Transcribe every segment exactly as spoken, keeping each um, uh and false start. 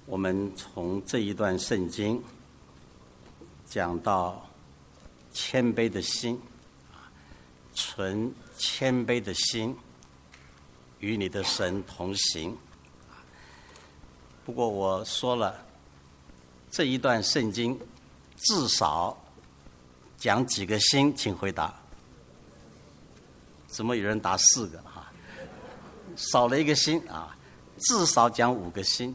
我们从这一段圣经讲到谦卑的心，存谦卑的心与你的神同行。不过我说了，这一段圣经至少讲几个心，请回答。怎么有人答四个啊？少了一个心啊，至少讲五个心。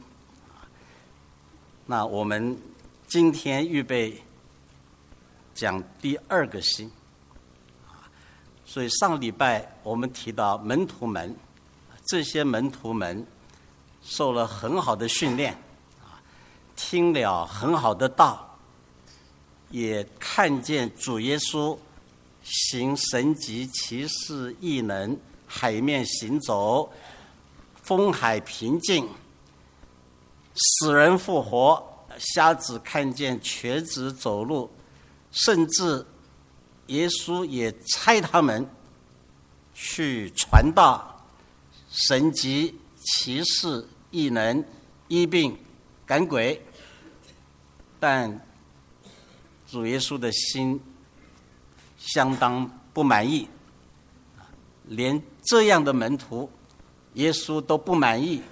那我们今天预备讲第二个心，所以上礼拜我们提到门徒们，这些门徒们受了很好的训练，听了很好的道，也看见主耶稣行神迹奇事异能，海面行走，风海平静，死人复活，瞎子看见，瘸子走路，甚至耶稣也差他们去传道，神迹奇事异能，医病赶鬼。但主耶稣的心相当不满意，连这样的门徒耶稣都不满意。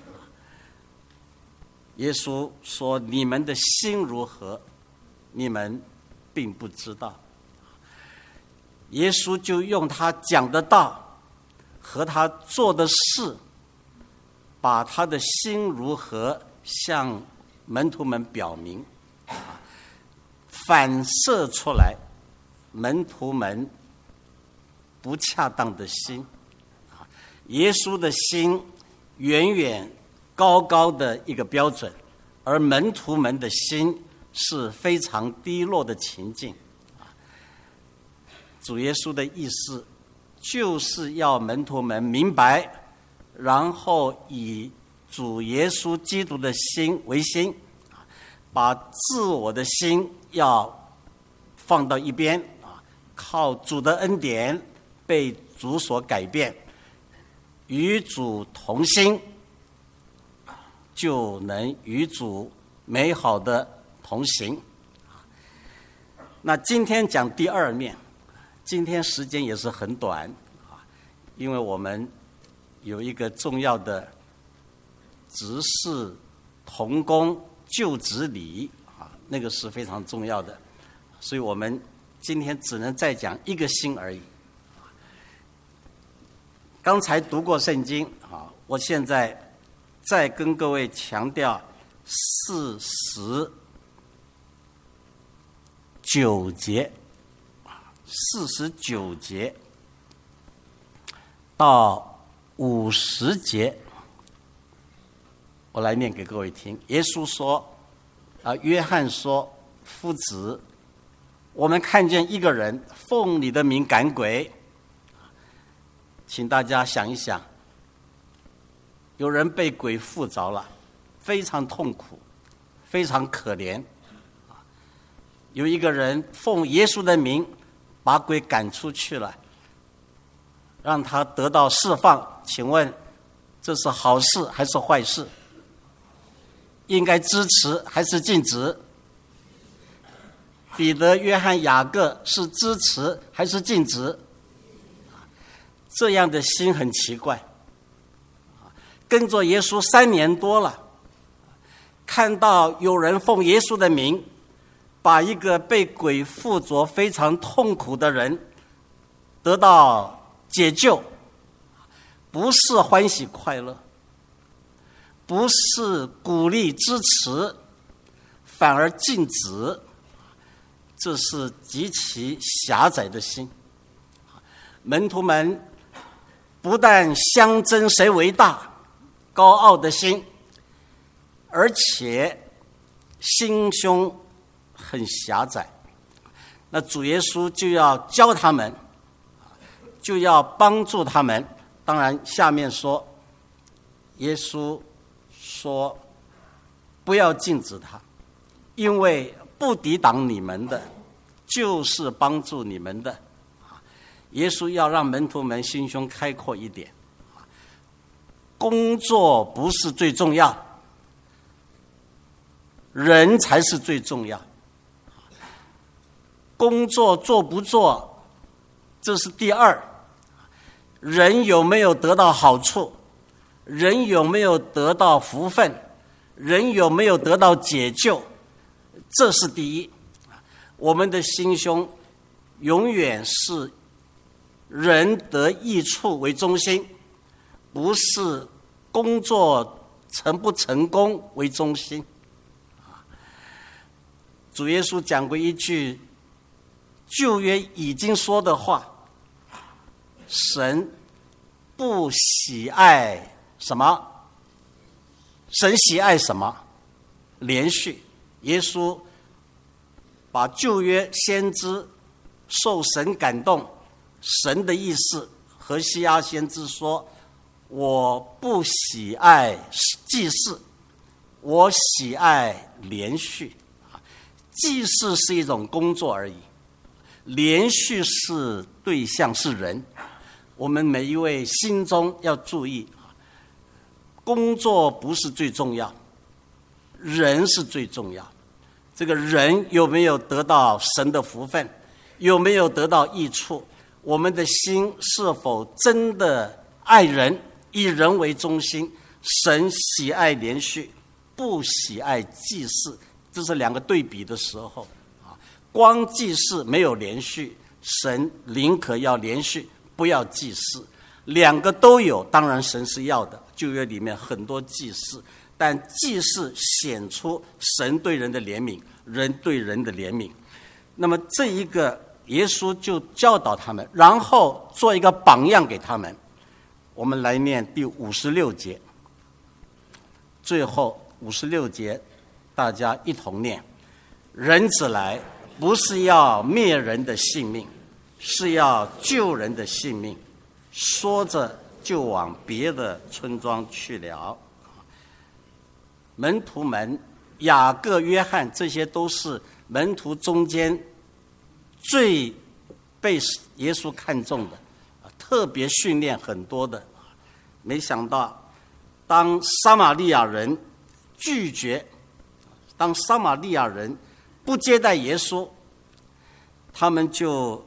耶稣说：你们的心如何，你们并不知道。耶稣就用他讲的道和他做的事，把他的心如何向门徒们表明，反射出来门徒们不恰当的心。耶稣的心远远高高的一个标准，而门徒们的心是非常低落的情境。主耶稣的意思就是要门徒们明白，然后以主耶稣基督的心为心，把自我的心要放到一边，靠主的恩典被主所改变，与主同心，就能与主美好的同行。那今天讲第二面，今天时间也是很短，因为我们有一个重要的执事同工就职礼啊，那个是非常重要的，所以我们今天只能再讲一个心而已。刚才读过圣经啊，我现在再跟各位强调四十九节，四十九节到五十节，我来念给各位听。耶稣说，啊，约翰说：“夫子，我们看见一个人奉你的名赶鬼。”请大家想一想，有人被鬼附着了，非常痛苦，非常可怜。有一个人奉耶稣的名把鬼赶出去了，让他得到释放。请问这是好事还是坏事？应该支持还是禁止？彼得、约翰、雅各是支持还是禁止？这样的心很奇怪。跟着耶稣三年多了，看到有人奉耶稣的名把一个被鬼附着非常痛苦的人得到解救，不是欢喜快乐，不是鼓励支持，反而禁止，这是极其狭窄的心。门徒们不但相争谁为大，高傲的心，而且心胸很狭窄。那主耶稣就要教他们，就要帮助他们。当然下面说，耶稣说不要禁止他，因为不抵挡你们的就是帮助你们的。耶稣要让门徒们心胸开阔一点，工作不是最重要， 人才是最重要。工作做不做，这是第二。人有没有得到好处？人有没有得到福分？人有没有得到解救？这是第一。我们的心胸永远是人得益处为中心，不是工作成不成功为中心。主耶稣讲过一句旧约已经说的话，神不喜爱什么？神喜爱什么？连续。耶稣把旧约先知受神感动，神的意思，何西阿先知说，我不喜爱祭祀，我喜爱连续。祭祀是一种工作而已，连续是对象是人。我们每一位心中要注意，工作不是最重要，人是最重要。这个人有没有得到神的福分，有没有得到益处，我们的心是否真的爱人，以人为中心。神喜爱连续，不喜爱祭祀，这是两个对比的时候。光祭祀没有连续，神宁可要连续，不要祭祀。两个都有，当然神是要的。旧约里面很多祭祀，但祭祀显出神对人的怜悯，人对人的怜悯。那么这一个耶稣就教导他们，然后做一个榜样给他们。我们来念第五十六节，最后五十六节大家一同念：人子来，不是要灭人的性命，是要救人的性命。说着就往别的村庄去了。门徒们，雅各、约翰，这些都是门徒中间最被耶稣看重的，特别训练很多的。没想到当撒玛利亚人拒绝，当撒玛利亚人不接待耶稣，他们就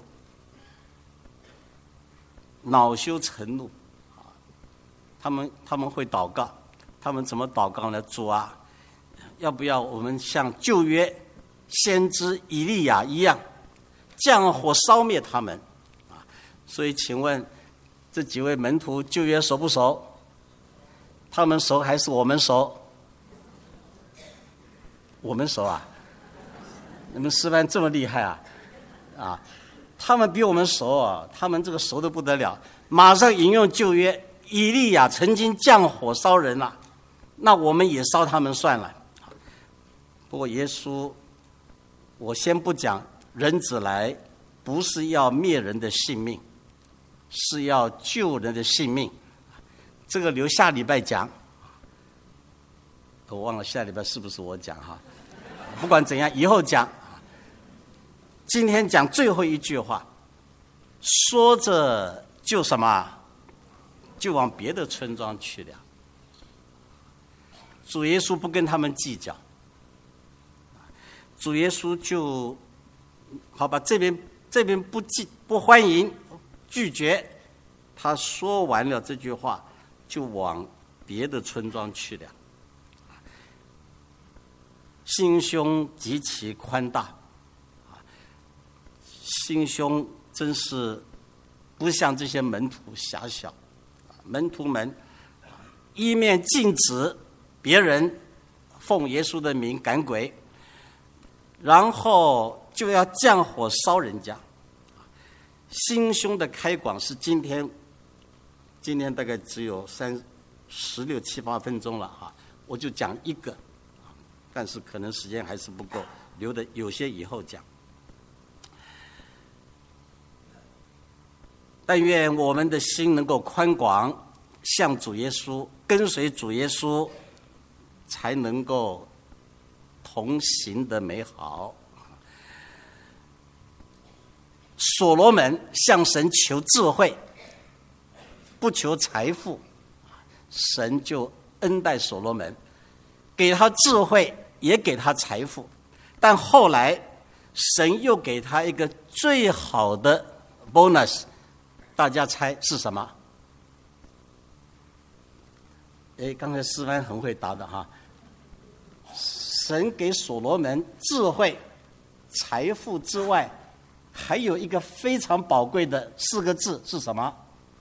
恼羞成怒。他们他们会祷告，他们怎么祷告呢？主啊，要不要我们像旧约先知以利亚一样，降火烧灭他们？啊，所以请问这几位门徒旧约熟不熟？他们熟还是我们熟？我们熟啊！你们师班这么厉害啊！啊，他们比我们熟啊！他们这个熟得不得了，马上引用旧约，以利亚曾经降火烧人了，那我们也烧他们算了。不过耶稣，我先不讲，人子来不是要灭人的性命，是要救人的性命。这个留下礼拜讲，我忘了下礼拜是不是我讲哈。不管怎样，以后讲。今天讲最后一句话，说着就什么，就往别的村庄去了。主耶稣不跟他们计较，主耶稣就好吧，这边这边不记不欢迎拒绝，他说完了这句话，就往别的村庄去了。心胸极其宽大，心胸真是不像这些门徒狭小。门徒们一面禁止别人奉耶稣的名赶鬼，然后就要降火烧人家。心胸的开广是今天，今天大概只有三十六七八分钟了哈，我就讲一个，但是可能时间还是不够，留的有些以后讲。但愿我们的心能够宽广，向主耶稣，跟随主耶稣，才能够同行的美好。所罗门向神求智慧，不求财富，神就恩待所罗门，给他智慧， 也给他财富，但后来神又给他一个最好的 bonus， 大家猜是什么？哎，刚才诗班很会答的哈。神给所罗门智慧、财富之外，还有一个非常宝贵的四个字是什么？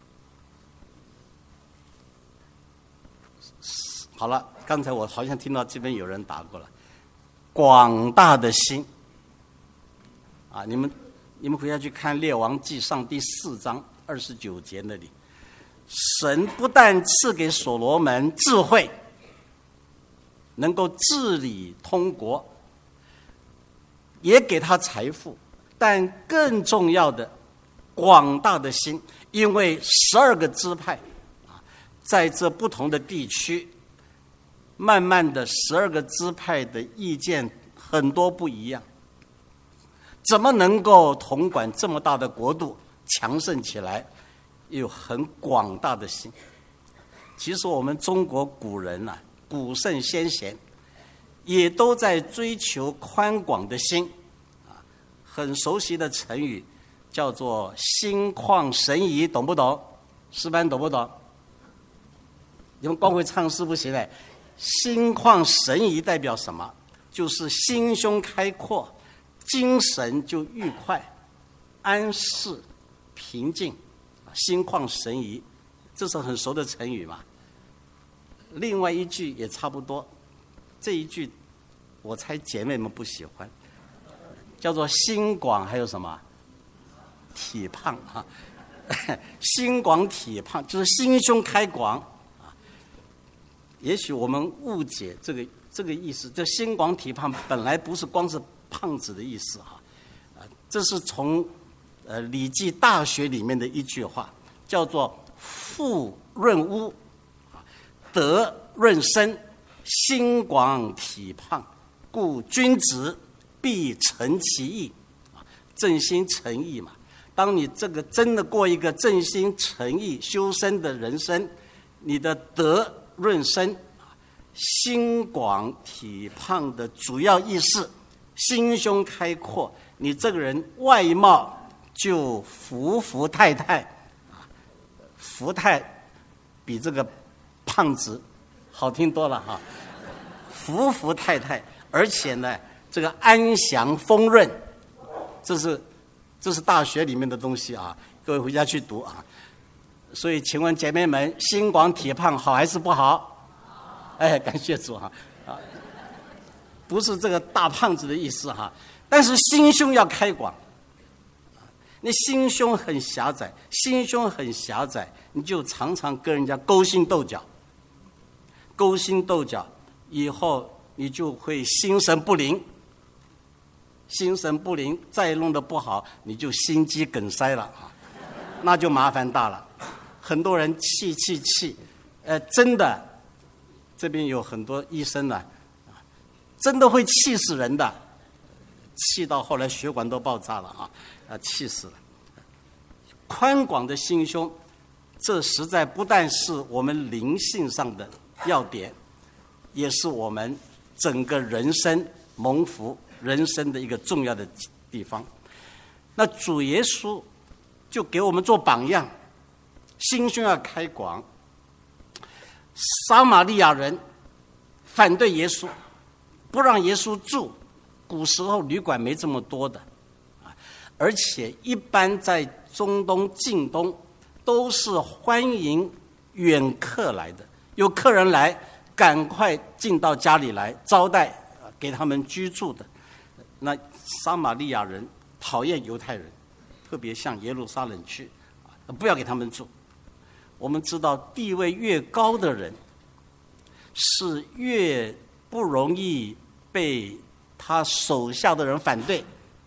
好了，刚才我好像听到这边有人答过了，广大的心。啊，你们你们回家去看《列王纪上》第四章二十九节那里，神不但赐给所罗门智慧，能够治理通国，也给他财富，但更重要的，广大的心，因为十二个支派啊，在这不同的地区，慢慢的十二个支派的意见很多不一样，怎么能够统管这么大的国度，强盛起来，有很广大的心。其实我们中国古人啊，古圣先贤也都在追求宽广的心啊，很熟悉的成语叫做心旷神怡，懂不懂？诗班懂不懂？你们光会唱诗不行嘞。心旷神怡代表什么？就是心胸开阔，精神就愉快、安适、平静，心旷神怡，这是很熟的成语嘛。另外一句也差不多，这一句我猜姐妹们不喜欢，叫做心广，还有什么体胖啊？心广体胖就是心胸开广啊。也许我们误解这个这个意思，这心广体胖本来不是光是胖子的意思哈，啊，这是从呃《礼记·大学》里面的一句话，叫做“富润屋，德润身，心广体胖，故君子必诚其意”，啊，正心诚意嘛。当你这个真的过一个正心诚意修身的人生，你的德润身，心广体胖的主要意思，心胸开阔，你这个人外貌就福福太太，福太比这个胖子好听多了哈，福福太太，而且呢，这个安详丰润，这是这是大学里面的东西啊，各位回家去读啊。所以，请问姐妹们，心广体胖好还是不好？哎，感谢主哈啊，不是这个大胖子的意思哈，但是心胸要开广。你心胸很狭窄，心胸很狭窄，你就常常跟人家勾心斗角，勾心斗角以后，你就会心神不宁。心神不宁，再弄得不好，你就心肌梗塞了啊，那就麻烦大了。很多人气气气，呃，真的，这边有很多医生呢、啊，真的会气死人的，气到后来血管都爆炸了啊，啊，气死了。宽广的心胸，这实在不但是我们灵性上的要点，也是我们整个人生蒙福人生的一个重要的地方。那主耶稣就给我们做榜样，心胸要开广。撒玛利亚人反对耶稣，不让耶稣住。古时候旅馆没这么多的，而且一般在中东、近东都是欢迎远客来的，有客人来，赶快进到家里来招待，给他们居住的。那撒玛利亚人讨厌犹太人，特别向耶路撒冷去，不要给他们住。我们知道，地位越高的人，是越不容易被他手下的人反对。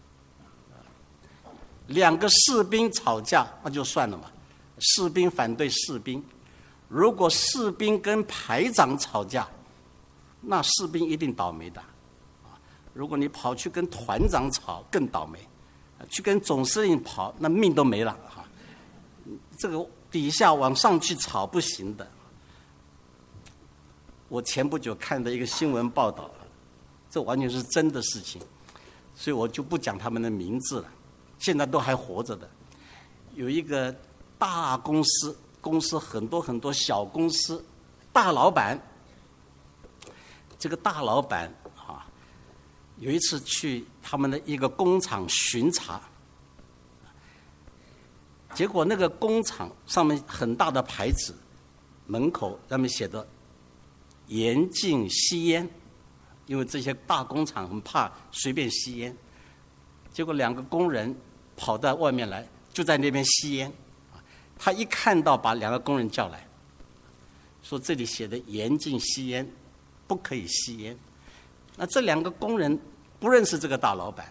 两个士兵吵架，那就算了嘛，士兵反对士兵。如果士兵跟排长吵架，那士兵一定倒霉的。如果你跑去跟团长吵，更倒霉；去跟总司令跑，那命都没了哈。这个底下往上去吵不行的。我前不久看的一个新闻报道， 这完全是真的事情，所以我就不讲他们的名字了，现在都还活着的。有一个大公司，公司很多很多小公司，大老板，这个大老板啊，有一次去他们的一个工厂巡查，结果那个工厂上面很大的牌子，门口上面写的严禁吸烟，因为这些大工厂很怕随便吸烟。结果两个工人跑到外面来，就在那边吸烟。他一看到，把两个工人叫来，说这里写的严禁吸烟，不可以吸烟。那这两个工人不认识这个大老板，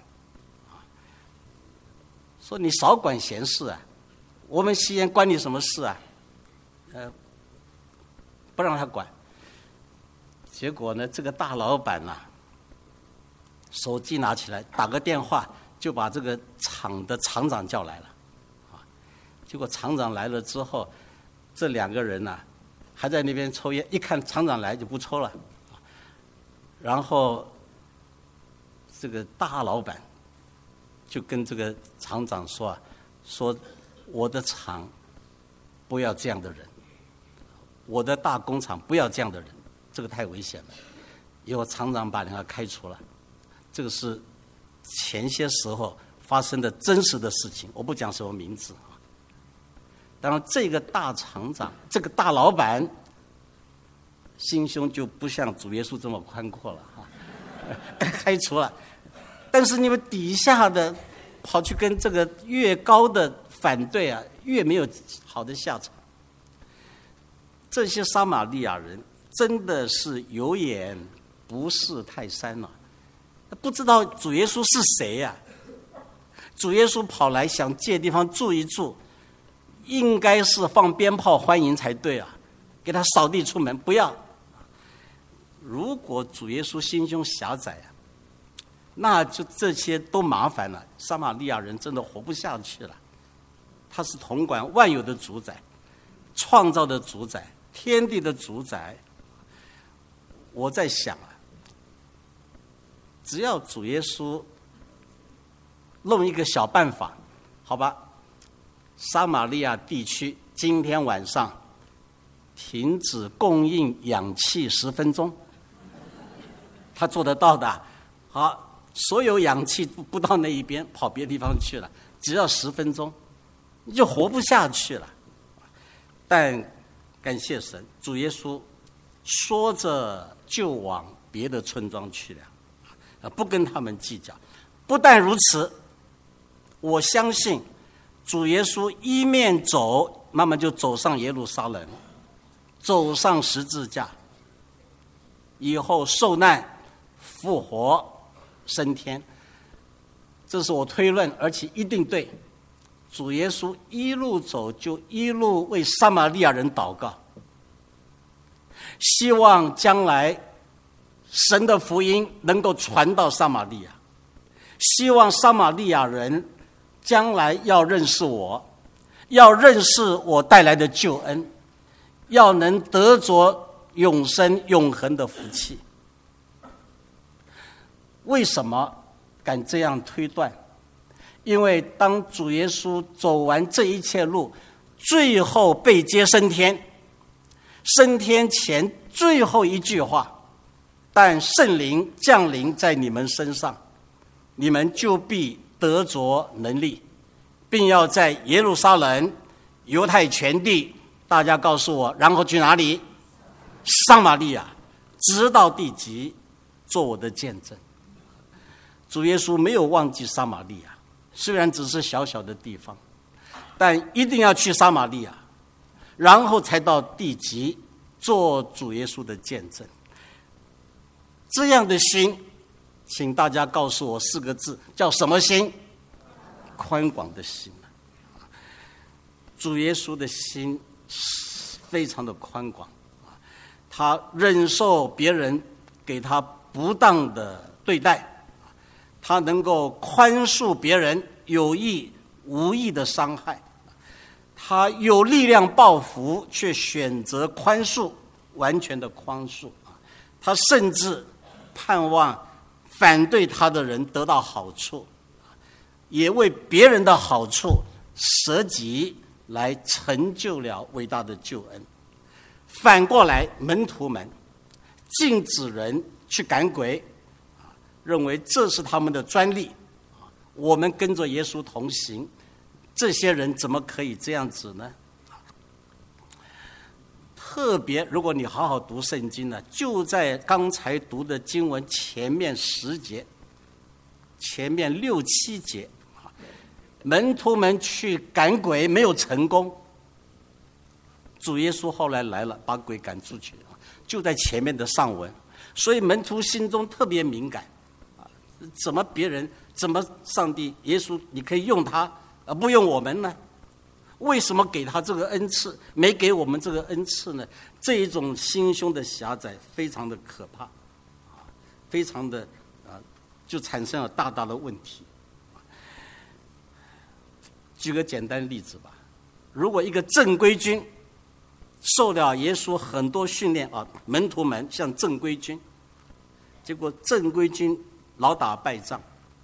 说你少管闲事啊，我们吸烟关你什么事啊？呃，不让他管。结果呢，这个大老板呐、啊，手机拿起来打个电话，就把这个厂的厂长叫来了。结果厂长来了之后，这两个人呐、啊，还在那边抽烟，一看厂长来就不抽了。然后这个大老板就跟这个厂长说啊，说我的厂不要这样的人，我的大工厂不要这样的人，这个太危险了。以后厂长把人家开除了。这个是前些时候发生的真实的事情，我不讲什么名字。当然，这个大厂长，这个大老板，心胸就不像主耶稣这么宽阔了哈，该开除了。但是你们底下的跑去跟这个越高的反对啊，越没有好的下场。这些撒玛利亚人真的是有眼不识泰山了、啊，不知道主耶稣是谁呀、啊？主耶稣跑来想借地方住一住。应该是放鞭炮欢迎才对啊，给他扫地出门，不要。如果主耶稣心胸狭窄啊，那就这些都麻烦了，撒玛利亚人真的活不下去了。他是统管万有的主宰，创造的主宰，天地的主宰。我在想啊，只要主耶稣弄一个小办法，好吧？撒玛利亚地区今天晚上停止供应氧气十分钟，他做得到的。好，所有氧气不到那一边，跑别的地方去了，只要十分钟，你就活不下去了。但感谢神，主耶稣说着就往别的村庄去了，不跟他们计较。不但如此，我相信主耶稣一面走，慢慢就走上耶路撒冷，走上十字架，以后受难、复活、升天。这是我推论，而且一定对。主耶稣一路走，就一路为撒玛利亚人祷告，希望将来神的福音能够传到撒玛利亚，希望撒玛利亚人将来要认识我，要认识我带来的救恩，要能得着永生永恒的福气。为什么敢这样推断？因为当主耶稣走完这一切路，最后被接升天，升天前最后一句话，但圣灵降临在你们身上，你们就必得着能力，并要在耶路撒冷、犹太全地，大家告诉我，然后去哪里？撒玛利亚，直到地极，做我的见证。主耶稣没有忘记撒玛利亚，虽然只是小小的地方，但一定要去撒玛利亚，然后才到地极做主耶稣的见证。这样的心，请大家告诉我四个字，叫什么心？宽广的心。主耶稣的心非常的宽广，他忍受别人给他不当的对待，他能够宽恕别人有意无意的伤害，他有力量报复，却选择宽恕，完全的宽恕。他甚至盼望反对他的人得到好处，也为别人的好处舍己，来成就了伟大的救恩。反过来，门徒们禁止人去赶鬼，认为这是他们的专利，我们跟着耶稣同行，这些人怎么可以这样子呢？特别如果你好好读圣经呢，就在刚才读的经文前面十节，前面六七节，门徒们去赶鬼没有成功，主耶稣后来来了，把鬼赶出去，就在前面的上文。所以门徒心中特别敏感，怎么别人，怎么上帝耶稣你可以用他而不用我们呢？为什么给他这个恩赐，没给我们这个恩赐呢？这一种心胸的狭窄非常的可怕，非常的啊，就产生了大大的问题。举个简单例子吧，如果一个正规军受了耶稣很多训练啊，门徒们像正规军，结果正规军老打败仗，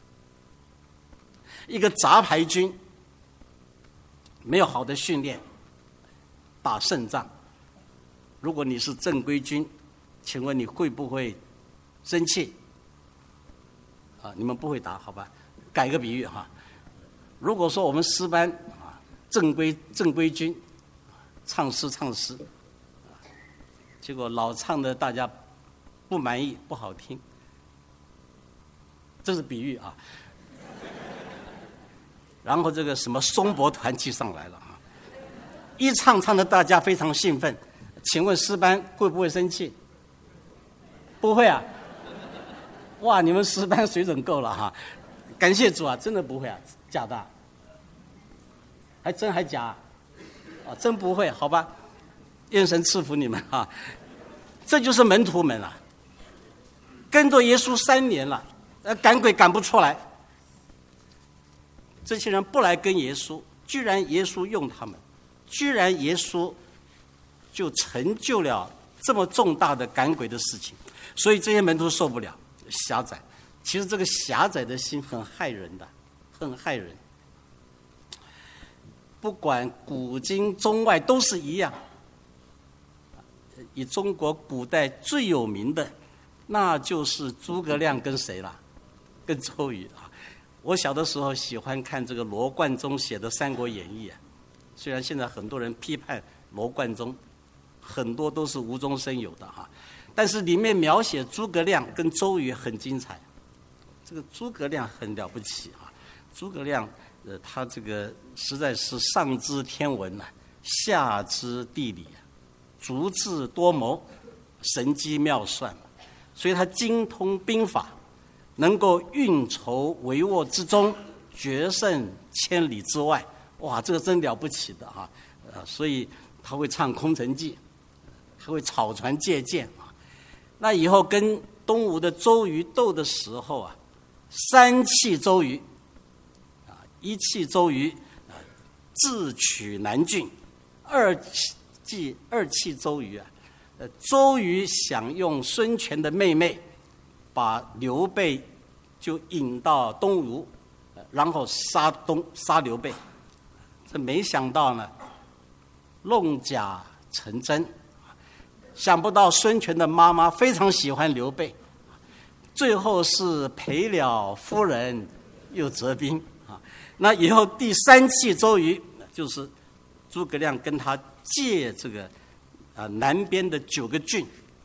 一个杂牌军没有好的训练，打胜仗。如果你是正规军，请问你会不会生气？啊，你们不会打，好吧？改个比喻哈，如果说我们诗班啊，正规正规军唱诗唱诗，结果老唱的大家不满意，不好听，这是比喻啊。然后这个什么松柏团契上来了啊，一唱唱的大家非常兴奋，请问诗班会不会生气？不会啊！哇，你们诗班水准够了哈，感谢主啊，真的不会啊，假的，还真还假？啊，真不会，好吧，愿神赐福你们啊！这就是门徒们啊，跟着耶稣三年了，呃，赶鬼赶不出来。这些人不来跟耶稣，居然耶稣用他们，居然耶稣就成就了这么重大的赶鬼的事情，所以这些门徒受不了，狭窄。其实这个狭窄的心很害人的，很害人。不管古今中外都是一样。以中国古代最有名的，那就是诸葛亮跟谁了？跟周瑜啊。我小的时候喜欢看这个罗贯中写的《三国演义》啊，虽然现在很多人批判罗贯中，很多都是无中生有的哈，但是里面描写诸葛亮跟周瑜很精彩。这个诸葛亮很了不起啊，诸葛亮呃，他这个实在是上知天文呐、啊，下知地理、啊，足智多谋，神机妙算，所以他精通兵法。能够运筹帷幄之中，决胜千里之外，哇，这个真了不起的哈、啊！呃，所以他会唱《空城计》，还会草船借箭啊。那以后跟东吴的周瑜斗的时候啊，三气周瑜啊，一气周瑜啊，智取南郡；二气二气周瑜啊，呃，周瑜想用孙权的妹妹把刘备就引到东吴，然后杀东杀刘备。这没想到呢，弄假成真。想不到孙权的妈妈非常喜欢刘备，最后是赔了夫人又折兵啊。那以后第三气周瑜就是诸葛亮跟他借这个啊南边的九个郡，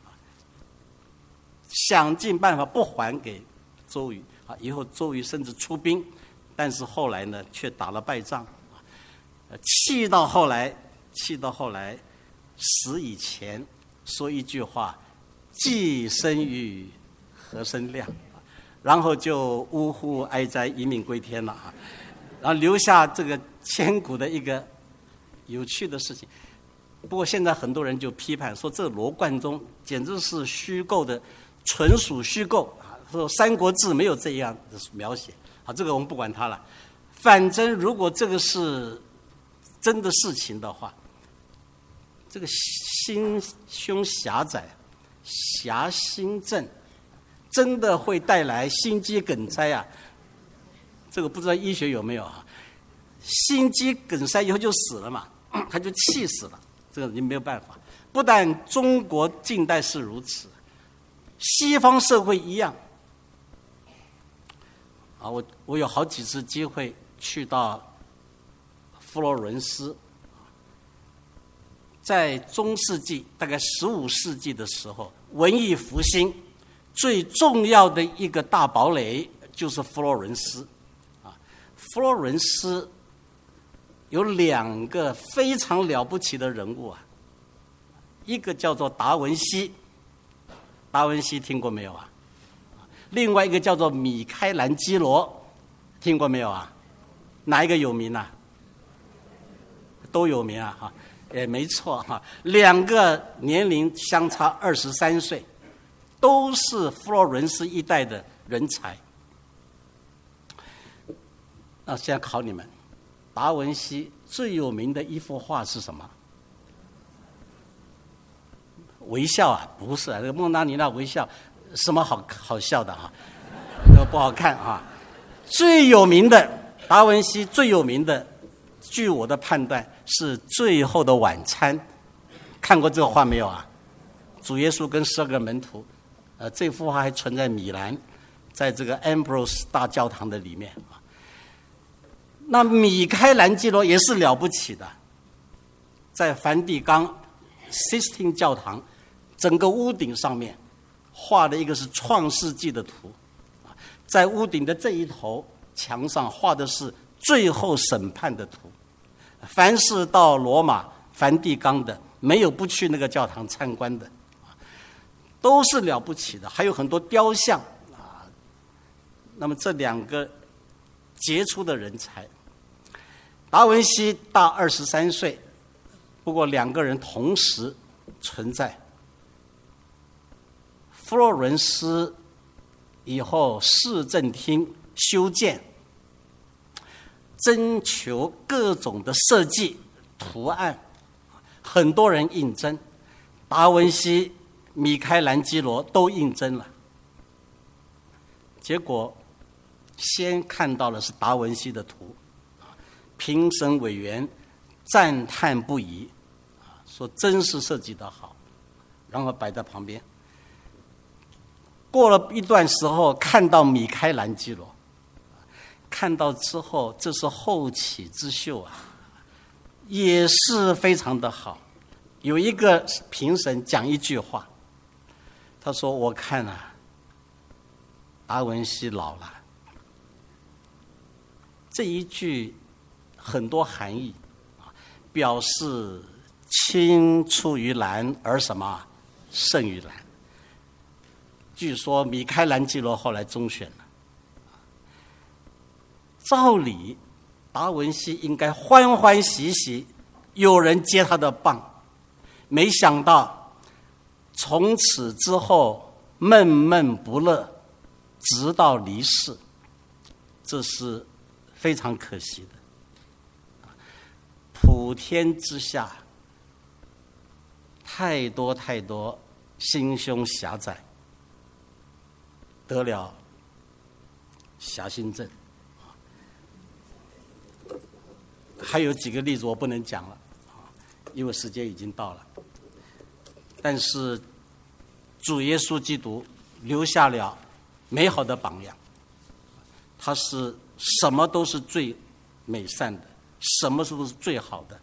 想尽办法不还给周瑜啊。以后周瑜甚至出兵，但是后来呢却打了败仗，气到后来，气到后来死以前说一句话：既生瑜，何生亮？然后就呜呼哀哉，一命归天了啊！然后留下这个千古的一个有趣的事情。不过现在很多人就批判说，这罗贯中简直是虚构的，纯属虚构啊！说《三国志》没有这样的描写啊，这个我们不管它了。反正如果这个是真的事情的话，这个心胸狭窄、狭心症， 真的会带来心肌梗塞啊！这个不知道医学有没有啊？心肌梗塞以后就死了嘛，他就气死了，这个你没有办法。不但中国近代是如此，西方社会一样。啊，我我有好几次机会去到佛罗伦斯，在中世纪大概十五世纪的时候，文艺复兴最重要的一个大堡垒就是佛罗伦斯。啊，佛罗伦斯有两个非常了不起的人物啊，一个叫做达文西，达文西听过没有啊？另外一个叫做米开朗基罗，听过没有啊？哪一个有名啊？都有名啊！哈，也没错哈，两个年龄相差二十三岁，都是佛罗伦斯一带的人才。那现在考你们，达文西最有名的一幅画是什么？微笑啊？不是啊，这个蒙娜丽娜微笑。什么好好笑的啊？那个不好看啊！最有名的达文西最有名的，据我的判断是《最后的晚餐》。看过这个画没有啊？主耶稣跟十二个门徒，呃，这幅画还存在米兰，在这个 Ambrose 大教堂的里面啊。那米开朗基罗也是了不起的，在梵蒂冈 Sistine 教堂整个屋顶上面画的一个是创世纪的图，在屋顶的这一头墙上画的是最后审判的图。凡是到罗马梵蒂冈的，没有不去那个教堂参观的，都是了不起的。还有很多雕像啊。那么这两个杰出的人才，达文西大二十三岁，不过两个人同时存在。佛罗伦斯以后市政厅修建，征求各种的设计图案，很多人应征，达文西、米开朗基罗都应征了。结果先看到的是达文西的图，评审委员赞叹不已，说真是设计得好，然后摆在旁边。过了一段时候，看到米开朗基罗，看到之后，这是后起之秀啊，也是非常的好。有一个评审讲一句话，他说：“我看啊，达文西老了。”这一句很多含义，表示青出于蓝而什么胜于蓝。据说米开朗基罗后来中选了，照理达文西应该欢欢喜喜，有人接他的棒，没想到从此之后闷闷不乐，直到离世，这是非常可惜的。普天之下，太多太多心胸狭窄，得了狭心症。还有几个例子我不能讲了，因为时间已经到了。但是主耶稣基督留下了美好的榜样，他是什么都是最美善的，什么都是最好的，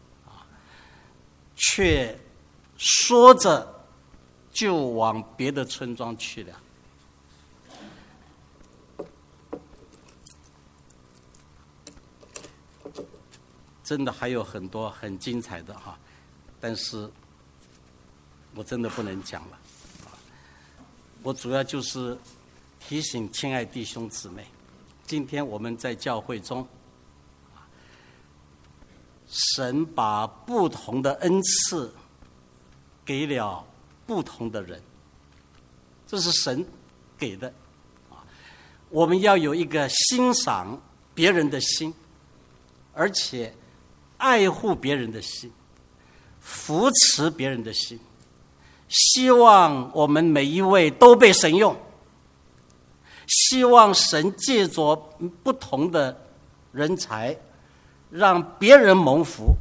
却说着就往别的村庄去了。真的还有很多很精彩的哈，但是我真的不能讲了。我主要就是提醒亲爱弟兄姊妹，今天我们在教会中，神把不同的恩赐给了不同的人，这是神给的。我们要有一个欣赏别人的心，而且爱护别人的心，扶持别人的心，希望我们每一位都被神用， 希望神借着不同的人才，让别人蒙福，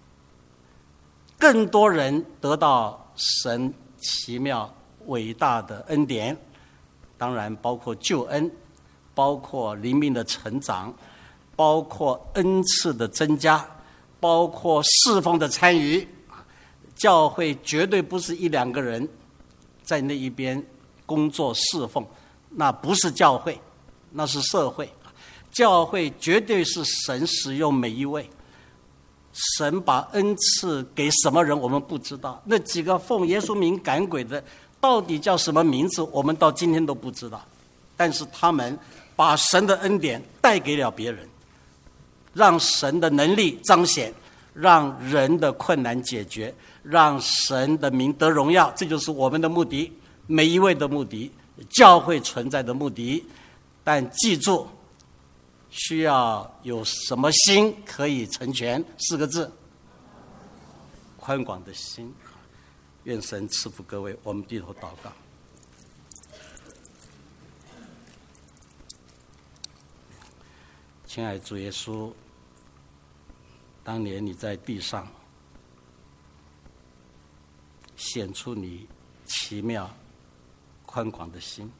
更多人得到神奇妙伟大的恩典，当然包括救恩，包括灵命的成长，包括恩赐的增加，包括侍奉的参与。教会绝对不是一两个人在那一边工作侍奉，那不是教会，那是社会。教会绝对是神使用每一位，神把恩赐给什么人我们不知道，那几个奉耶稣名赶鬼的到底叫什么名字我们到今天都不知道，但是他们把神的恩典带给了别人，让神的能力彰显，让人的困难解决，让神的名得荣耀，这就是我们的目的，每一位的目的，教会存在的目的。但记住，需要有什么心可以成全？四个字：宽广的心。愿神赐福各位，我们低头祷告。亲爱的主耶稣，当年你在地上显出你奇妙宽广的心，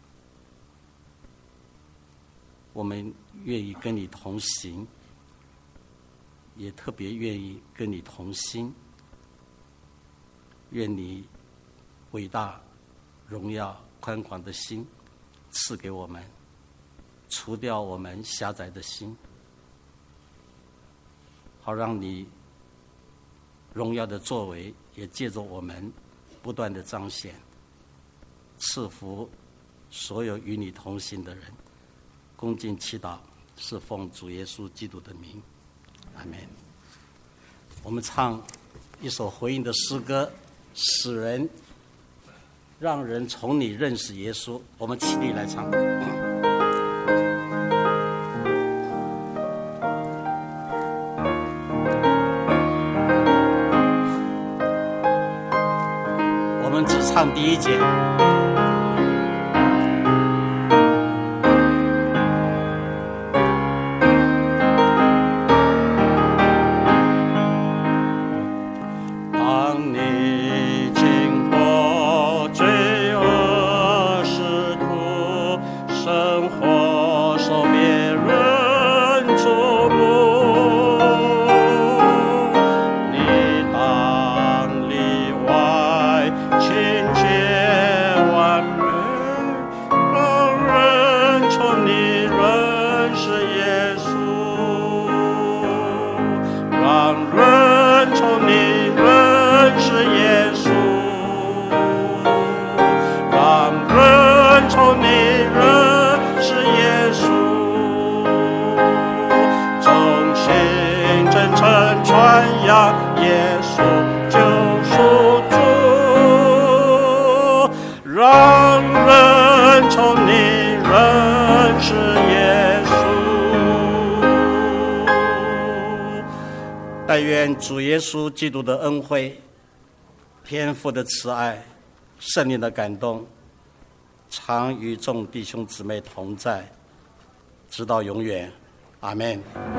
我们愿意跟你同行，也特别愿意跟你同心。愿你伟大、荣耀、宽广的心赐给我们，除掉我们狭窄的心，好让你荣耀的作为也借着我们不断的彰显，赐福所有与你同行的人。恭敬祈祷，是奉主耶稣基督的名，阿们。我们唱一首回应的诗歌，使人让人从你认识耶稣。我们起立来唱。我们只唱第一节。但愿主耶稣基督的恩惠、天父的慈爱、圣灵的感动，常与众弟兄姊妹同在，直到永远。阿们。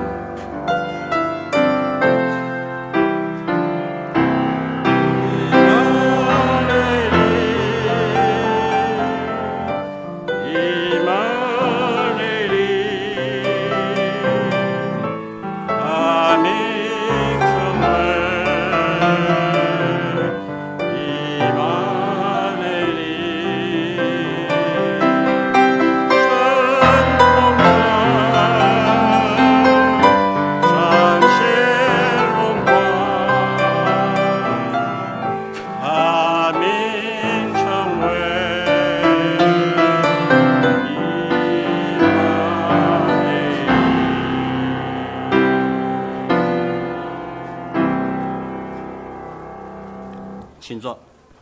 请坐。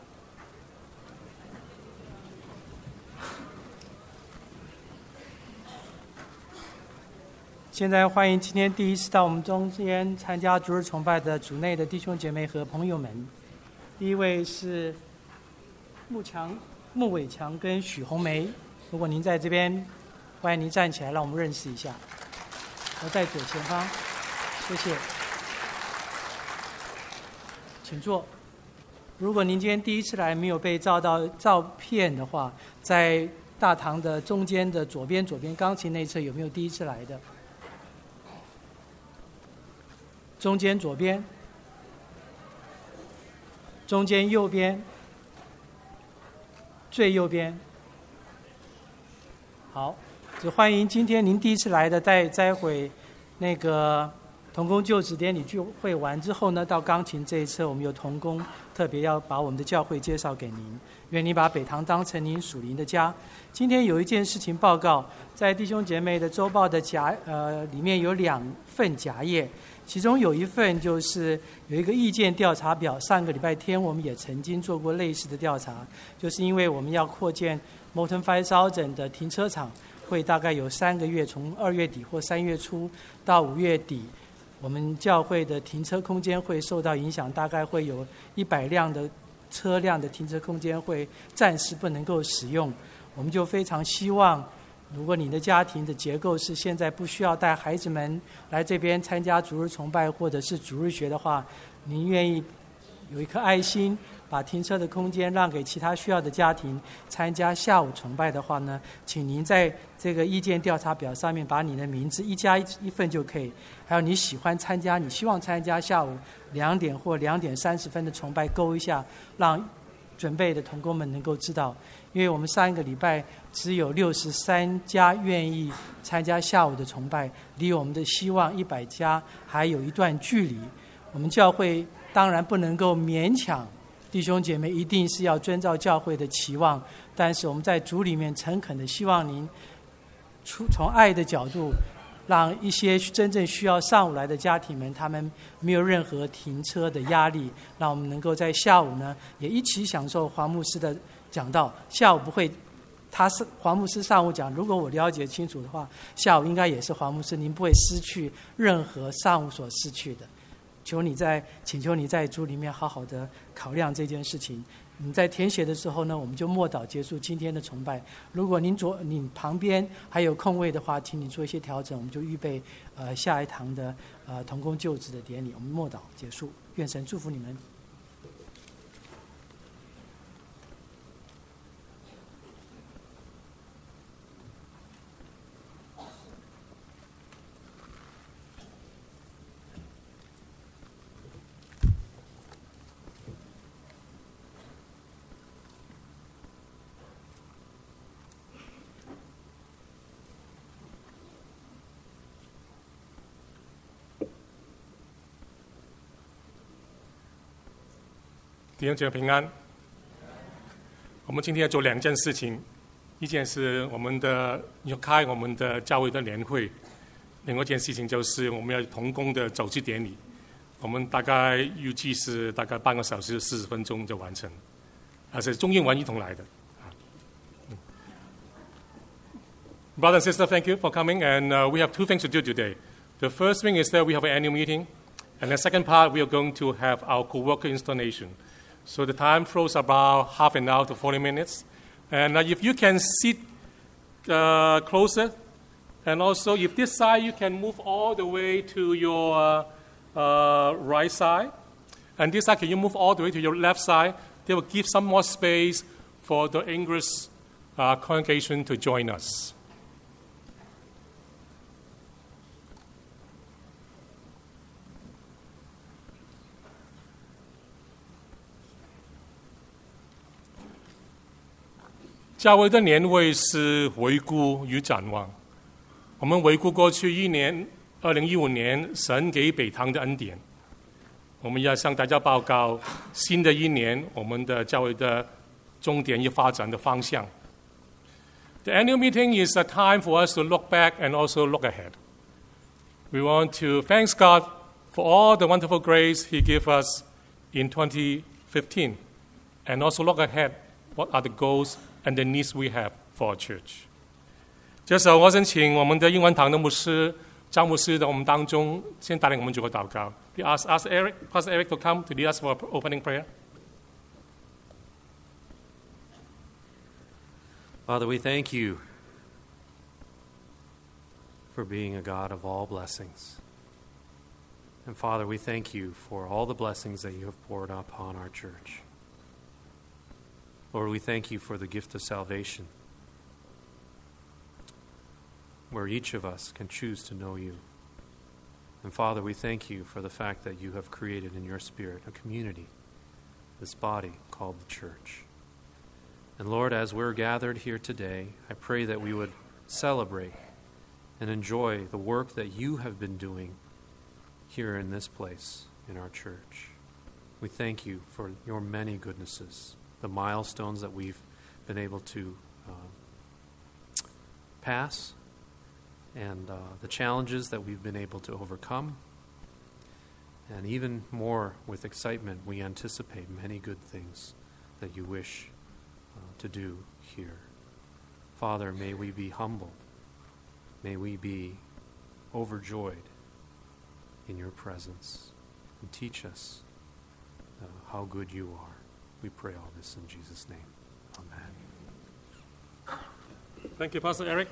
现在欢迎今天第一次到我们中间参加主日崇拜的主内的弟兄姐妹和朋友们。第一位是穆强、穆伟强跟许红梅， 如果您在这边，欢迎您站起来，让我们认识一下。我在左前方，谢谢，请坐。如果您今天第一次来，没有被照到照片的话，在大堂的中间的左边左边钢琴内侧有没有第一次来的？中间左边，中间右边，最右边。好，就欢迎今天您第一次来的，在待会那个同工就职典礼聚会完之后呢，到钢琴这一侧，我们有同工特别要把我们的教会介绍给您。愿你把北堂当成您属灵的家。今天有一件事情报告，在弟兄姐妹的周报的夹呃里面有两份夹页，其中有一份就是有一个意见调查表。上个礼拜天我们也曾经做过类似的调查，就是因为我们要扩建 Moulton Five Thousand 的停车场，会大概有三个月，从二月底或三月初到五月底，我们教会的停车空间会受到影响，大概会有一百辆的车辆的停车空间会暂时不能够使用。我们就非常希望，如果你的家庭的结构是现在不需要带孩子们来这边参加主日崇拜或者是主日学的话，您愿意有一颗爱心，把停车的空间让给其他需要的家庭参加下午崇拜的话呢，请您在这个意见调查表上面把你的名字一加一一份就可以，还有你喜欢参加，你希望参加下午两点或两点三十分的崇拜勾一下，让准备的同工们能够知道。因为我们上一个礼拜只有六十三家愿意参加下午的崇拜，离我们的希望一百家还有一段距离。我们教会当然不能够勉强弟兄姐妹一定是要遵照教会的期望，但是我们在主里面诚恳的希望您从爱的角度，让一些真正需要上午来的家庭们，他们没有任何停车的压力，让我们能够在下午呢也一起享受黄牧师的讲道。下午不会，他是黄牧师上午讲，如果我了解清楚的话，下午应该也是黄牧师，您不会失去任何上午所失去的。求你在，请求你在主里面好好的考量这件事情。你在填写的时候呢，我们就默祷结束今天的崇拜。如果您左你旁边还有空位的话，请你做一些调整，我们就预备呃下一堂的呃同工就职的典礼。我们默祷结束，愿神祝福你们。 弟兄姐妹平安。我们今天要做两件事情，一件是我们的要开我们的教会的年会，另外一件事情就是我们要同工的走祭典礼。我们大概预计是大概半个小时四十分钟就完成，而且中英文一同来的。Brother and sister, thank you for coming. And uh, we have two things to do today. The first thing is that we have an annual meeting, and the second part we are going to have our co-worker installation. So the time flows about half an hour to forty minutes. And uh, if you can sit uh, closer, and also if this side you can move all the way to your uh, uh, right side, and this side can you move all the way to your left side, they will give some more space for the English uh, congregation to join us. 教会的年会是回顾与展望。我们回顾过去一年，二零一五年神给北堂的恩典。我们要向大家报告新的一年我们的教会的重点与发展的方向。The annual meeting is a time for us to look back and also look ahead. We want to thank God for all the wonderful grace He gave us in twenty fifteen, and also look ahead. What are the goals and the needs we have for our church? 这时候，我想请我们的英文堂的牧师张牧师在我们当中先带领我们做个祷告。We ask, ask Eric, Pastor Eric to come to lead us for opening prayer. Father, we thank you for being a God of all blessings. And Father, we thank you for all the blessings that you have poured upon our church. Lord, we thank you for the gift of salvation, where each of us can choose to know you. And Father, we thank you for the fact that you have created in your Spirit a community, this body called the church. And Lord, as we're gathered here today, I pray that we would celebrate and enjoy the work that you have been doing here in this place, in our church. We thank you for your many goodnesses, the milestones that we've been able to uh, pass, and uh, the challenges that we've been able to overcome. And even more with excitement, we anticipate many good things that you wish uh, to do here. Father, may we be humble. May we be overjoyed in your presence. And teach us uh, how good you are. We pray all this in Jesus' name. Amen. Thank you, Pastor Eric.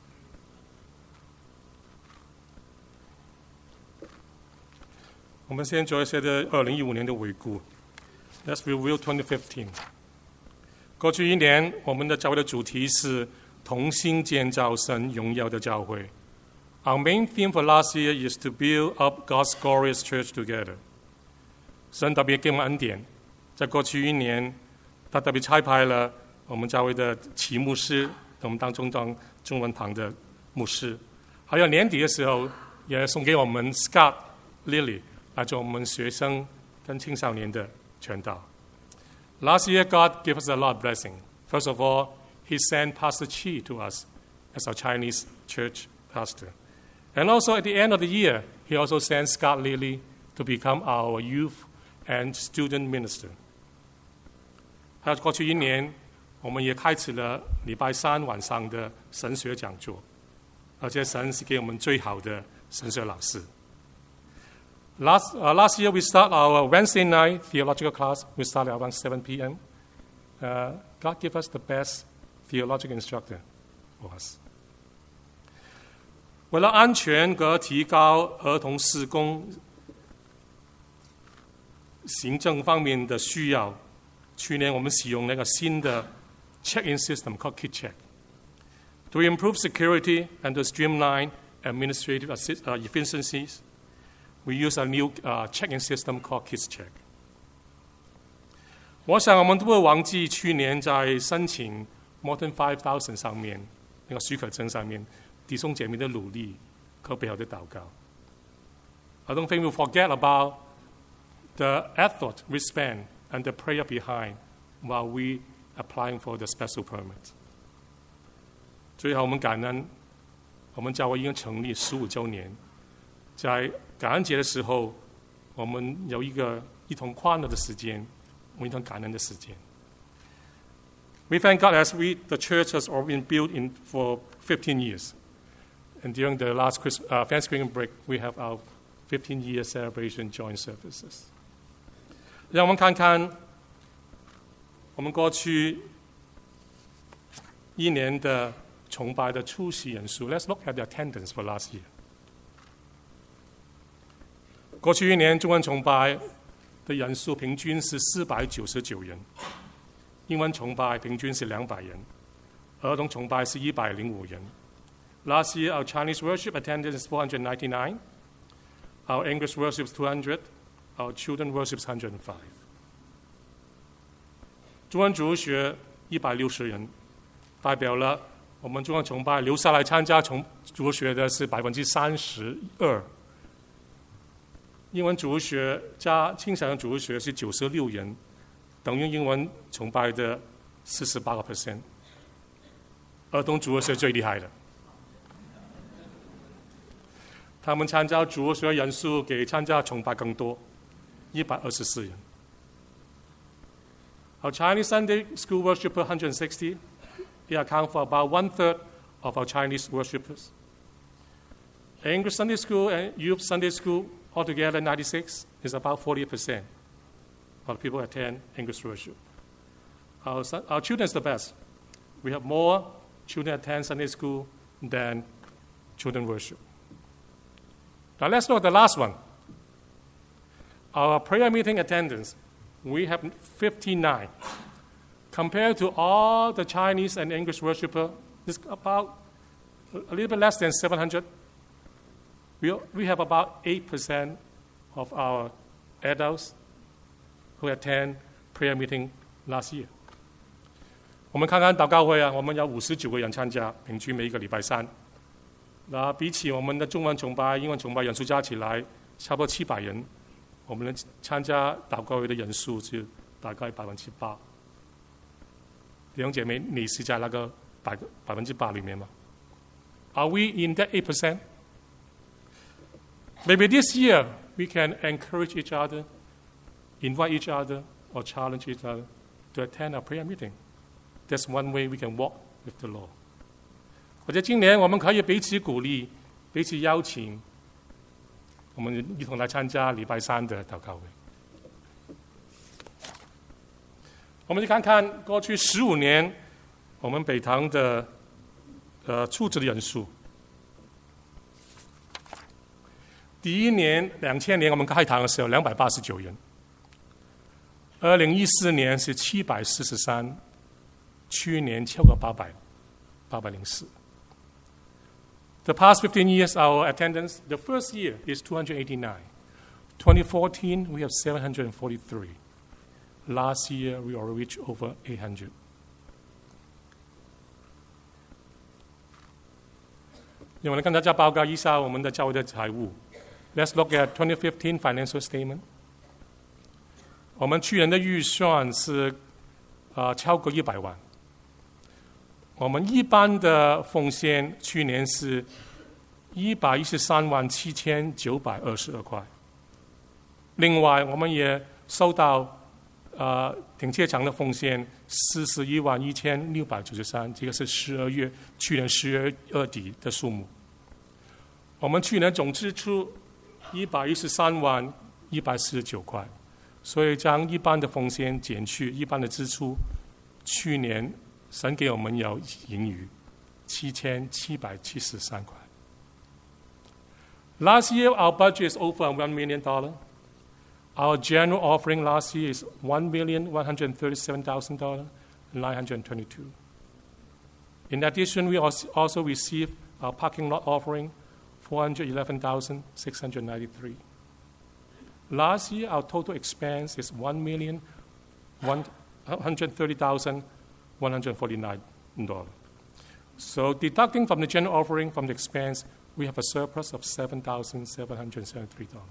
我们先做一些的二零一五年的回顾。Let's review twenty fifteen. 过去一年，我们的教会的主题是同心建造神荣耀的教会。Our main theme for last year is to build up God's glorious church together. 神特别给我们恩典，在过去一年，他特别差派了我们教会的齐牧师，我们当中当中文堂的牧师，还有年底的时候，也送给我们 Scott Lily 来做我们学生跟青少年的传道。Last year, God gave us a lot of blessing. First of all, He sent Pastor Chi to us as our Chinese church pastor. And also at the end of the year, He also sent Scott Lily to become our youth and student minister. 还有过去一年，我们也开始了礼拜三晚上的神学讲座，而且神是给我们最好的神学老师。Last, uh, last year, we start our Wednesday night theological class. We started around seven p.m. Uh, God gave us the best theological instructor for us. 为了安全和提高儿童事工行政方面的需要，去年我们使用那个新的 check-in system called KidCheck. To improve security and to streamline administrative assist, uh, efficiencies, we use a new uh, check-in system called KidsCheck. 我想我们都不会忘记去年在申请 Modern five thousand 上面那个许可证上面弟兄姐妹的努力和背后的祷告。I don't think we'll forget about the effort we spent and the prayer behind while we applying for the special permit. 最后我们感恩，我们教会已经成立十五周年。在感恩节的时候，我们有一个一同欢乐的时间，我们一同感恩的时间。We thank God as we the church has already been built in for fifteen years, and during the last Christmas, uh, Thanksgiving break, we have our fifteen year celebration joint services. 让我们看看我们过去一年的崇拜的出席人数。Let's look at the attendance for last year. 过去一年中文崇拜的人数平均是四百九十九人，英文崇拜平均是两百人，儿童崇拜是一百零五人。Last year, our Chinese worship attendance is four hundred ninety-nine. Our English worship is two hundred. Our children worship is one hundred five. 中文主学一百六十人，代表了我们中文崇拜留下来参加崇主学的是百分之三十二。英文主学加青少年主学是九十六人，等于英文崇拜的四十八个 percent。儿童主学最厉害的，他们参加主学人数比参加崇拜更多，一百二十四人。Our Chinese Sunday school worship one hundred sixty. They account for about one third of our Chinese worshippers. English Sunday school and youth Sunday school altogether ninety-six is about forty percent of people attend English worship. Our, our children is the best. We have more children attend Sunday school than children worship. Now let's look at the last one. Our prayer meeting attendance, we have fifty-nine. Compared to all the Chinese and English worshippers, it's about a little bit less than seven hundred. We, we have about eight percent of our adults who attend prayer meeting last year. 我们看看祷告会啊，我们有五十九个人参加，平均每一个礼拜三。那比起我们的中文崇拜、英文崇拜人数加起来，差不多七百人，我们参加祷告会的人数就大概百分之八。弟兄姐妹，你是在那个百百分之八里面吗 ？Are we in that eight percent? Maybe this year we can encourage each other, invite each other, or challenge each other to attend a prayer meeting. That's one way we can walk with the Lord. 或者今年我们可以彼此鼓励，彼此邀请，我们一同来参加礼拜三的祷告会。我们去看看过去十五年我们北堂的呃出职的人数。第一年两千年我们开堂的时候两百八十九人，二零一四年是七百四十三，去年超过八百，八百零四。The past fifteen years, our attendance, the first year is two hundred eighty-nine. twenty fourteen, we have seven hundred forty-three. Last year, we already reached over eight hundred. 我们跟大家报告一下我们的教会的财务。Let's look at twenty fifteen financial statement. 我们去年的预算是呃超过一百万。我们一般的奉献去年是一百一十三万七千九百二十二块。另外，我们也收到呃停车场的奉献四十一万一千六百九十三，这个是十二月去年十二底的数目。我们去年总支出一百一十三万一百四十九块，所以将一般的奉献减去一般的支出，去年神给我们有盈余七千七百七十三块。Last year, our budget is over one million dollars. Our general offering last year is one million one hundred thirty-seven thousand dollars nine hundred twenty-two. In addition, we also received our parking lot offering, four hundred eleven thousand six hundred ninety-three. Last year, our total expense is one million one hundred thirty thousand one hundred forty-nine dollars. So deducting from the general offering from the expense, we have a surplus of seven thousand seven hundred seventy-three dollars.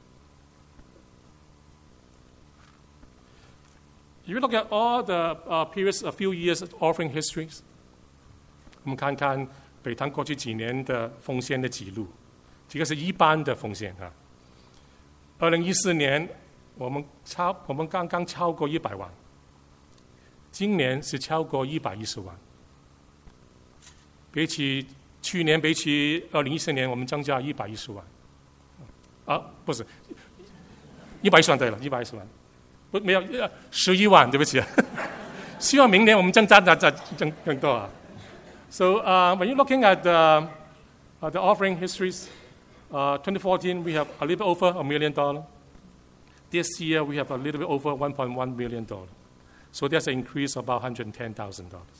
If you look at all the uh, previous a few years of offering histories, 我们看看北堂过去几年的奉献的记录，这个是一般的奉献啊。二零一四年我们超我们刚刚超过一百万，今年是超过一百一十万。比起去年，比起二零一四年，我们增加一百一十万。啊，不是，一百一十万对了，一百一十万。不，没有，十一万，对不起。希望明年我们增加再再增更多啊。So uh, when you're looking at the, uh, the offering histories, uh, twenty fourteen we have a little bit over a million dollars. This year we have a little bit over one point one million dollars. So there's an increase of about one hundred ten thousand dollars.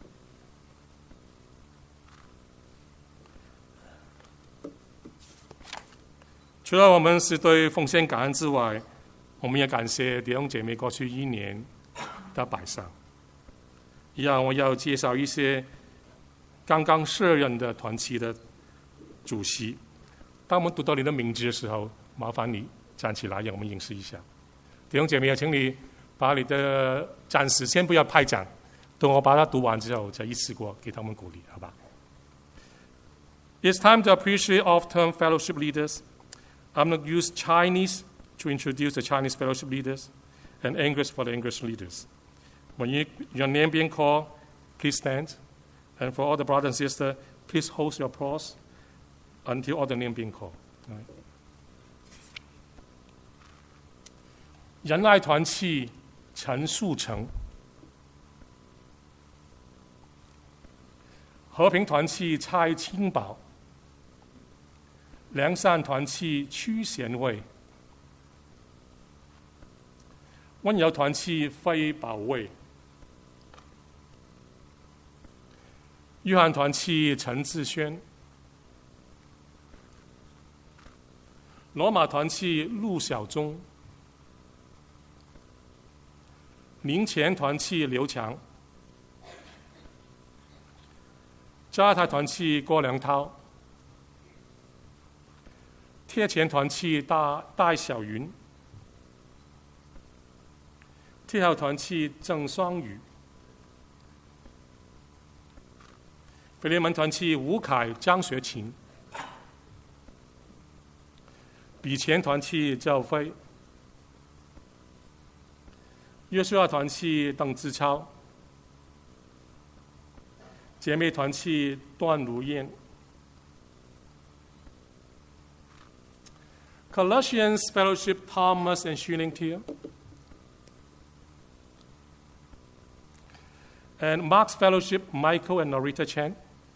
除了我们是对奉献感恩之外，我们也感谢弟兄姐妹过去一年的摆上。一样，我要介绍一些刚刚卸任的团契的主席。当我们读到你的名字的时候，麻烦你站起来，让我们认识一下。弟兄姐妹，请你把你的暂时先不要拍掌，等我把它读完之后，再一次过给他们鼓励，好吧 ？It's time to appreciate off-term fellowship leaders. I'm going to use Chinese to introduce the Chinese fellowship leaders and English for the English leaders. When you, your name being called, please stand. And for all the brothers and sisters, please hold your applause until all the name being called. Right. 仁爱团契陈树成和平团契蔡清宝，良善团契屈贤惠，温柔团契费宝卫，约翰团契陈志轩，罗马团契陆小忠，民前团契刘强，加泰团契郭良涛，贴前团契大戴小云，贴后团契郑双宇，腓利门团契吴凯张学勤，比前团契赵飞，约书亚团契邓志超，姐妹团契段如燕， Colossians Fellowship Thomas and Shilling Tier, and Mark's Fellowship Michael and Norita Chan。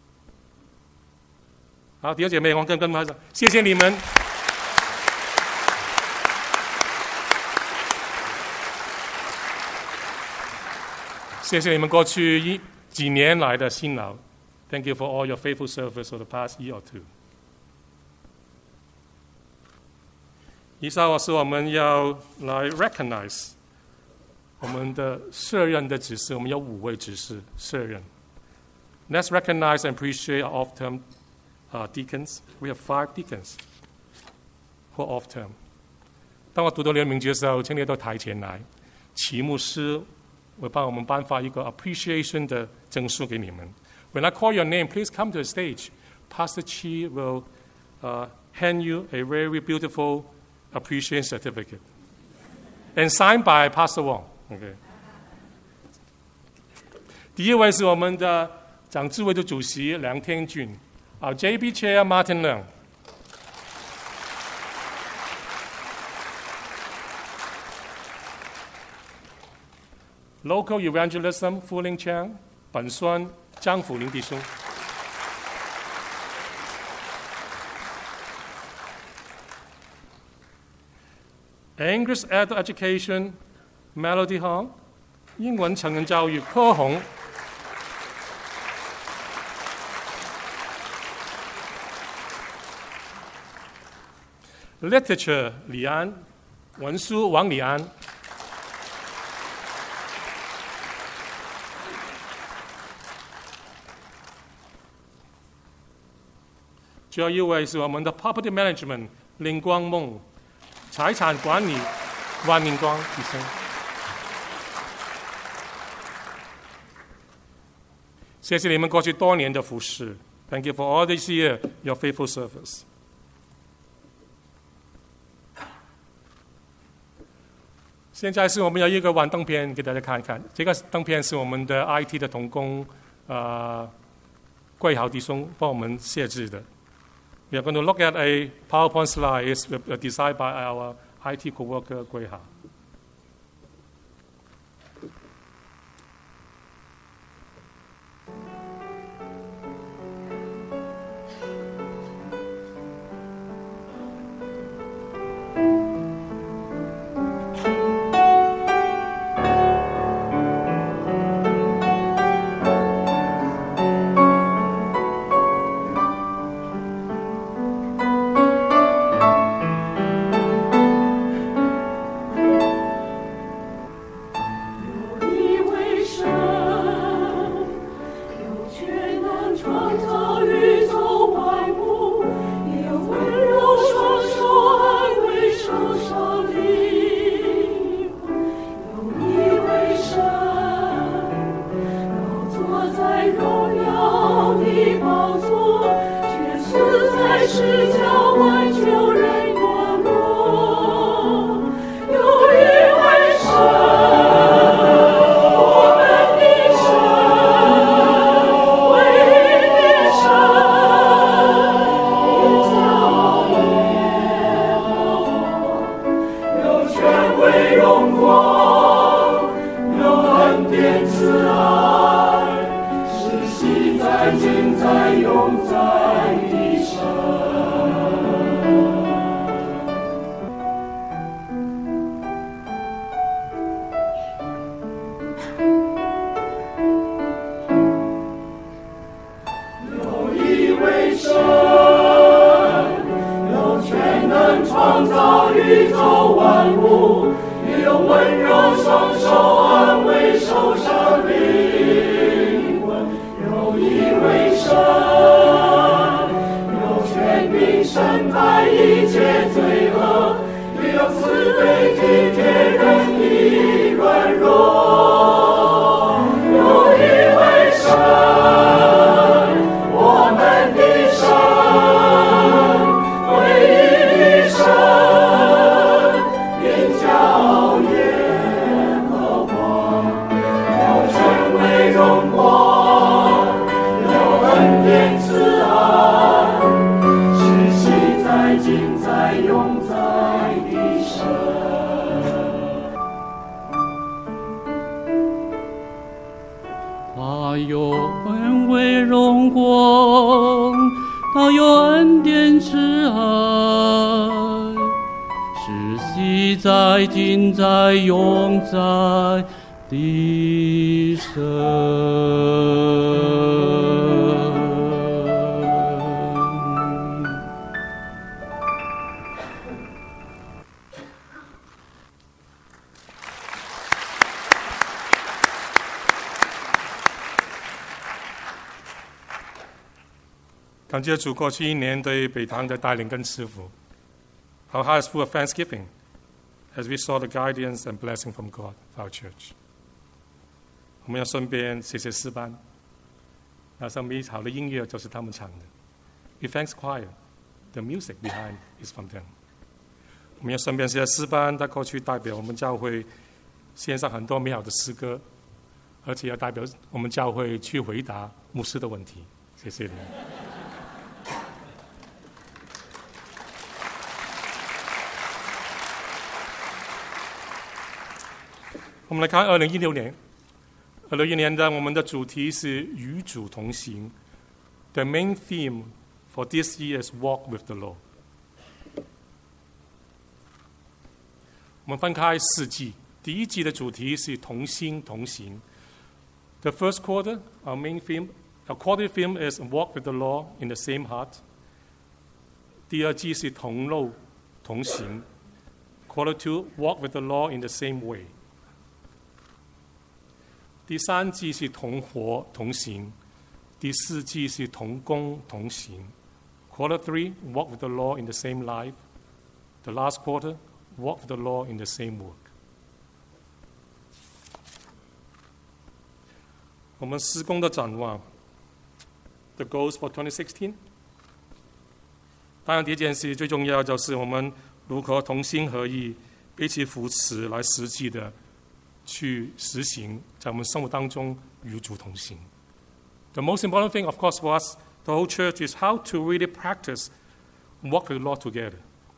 好，弟兄姐妹，我跟跟拍手，谢谢你们。谢谢你们过去一几年来的辛劳。Thank you for all your faithful service for the past year or two。以上是我们要来 recognize 我们的摄任的指示，我们有五位指示摄任。Let's recognize and appreciate our off-term uh, deacons. We have five deacons who are off-term. 当我读到你的名字的时候，请你到台前来，齐牧师会帮我们颁发一个 appreciation 的证书给你们。When I call your name, please come to the stage. Pastor Chi will uh, hand you a very beautiful appreciation certificate, and signed by Pastor Wong. Okay. 第一位是我们的长智会的主席梁天俊，啊 J B Chair Martin Leung。Local Evangelism 傅林强，本孙张福林弟兄。English Adult Education Melody Hong， 英文成人教育柯红。Literature 李安，文书王李安。最后一位是我们的 Property Management 林光梦，财产管理万明光医生。谢谢你们过去多年的服侍。Thank you for all this year your faithful service。现在是我们有一个幻灯片给大家看一看，这个灯片是我们的 I T 的同工呃贵豪弟兄帮我们设置的。We are going to look at a PowerPoint slide is designed by our I T co-worker 贵豪。 神，有全能创造宇宙万物，也有温柔双手安慰受伤灵魂。有一位神，有权柄审判一切罪恶，也有慈悲体贴人意软弱。有一位神，我们的神，唯一的神，名叫耶和华。有权威荣光，有恩典慈爱，是昔在今在永在的神。 他有恩惠荣光，他有恩典慈爱，是昔在今在永在的神。 感谢主过去一年对北堂的带领跟赐福。Our heart is full of thanksgiving as we saw the guidance and blessing from God for our church. 我们要顺便谢谢诗班，那首美好的音乐就是他们唱的。We thanks choir, the music behind is from them. 我们要顺便谢谢诗班，他过去代表我们教会献上很多美好的诗歌，而且要代表我们教会去回答牧师的问题。谢谢你们。我们来看二零一六年，二零一六年的我们的主题是与主同行。The main theme for this year is Walk with the Lord. 我们分开四季，第一季的主题是同心同行。The first quarter, our main theme, our quarter theme is Walk with the Lord in the same heart. 第二季是同路同行。Quarter two, Walk with the Lord in the same way. 第三季是同活同行，第四季是同工同行。Quarter three, walk with the Lord in the same life. The last quarter, walk with the Lord in the same work. 我们施工的展望 ，The goals for twenty sixteen。当然，第一件事最重要就是我们如何同心合意，彼此扶持，来实际的去实行，在我们生活当中与主同行。The most important thing, of course, for us, the whole church, is how to really practice and walk with the Lord together.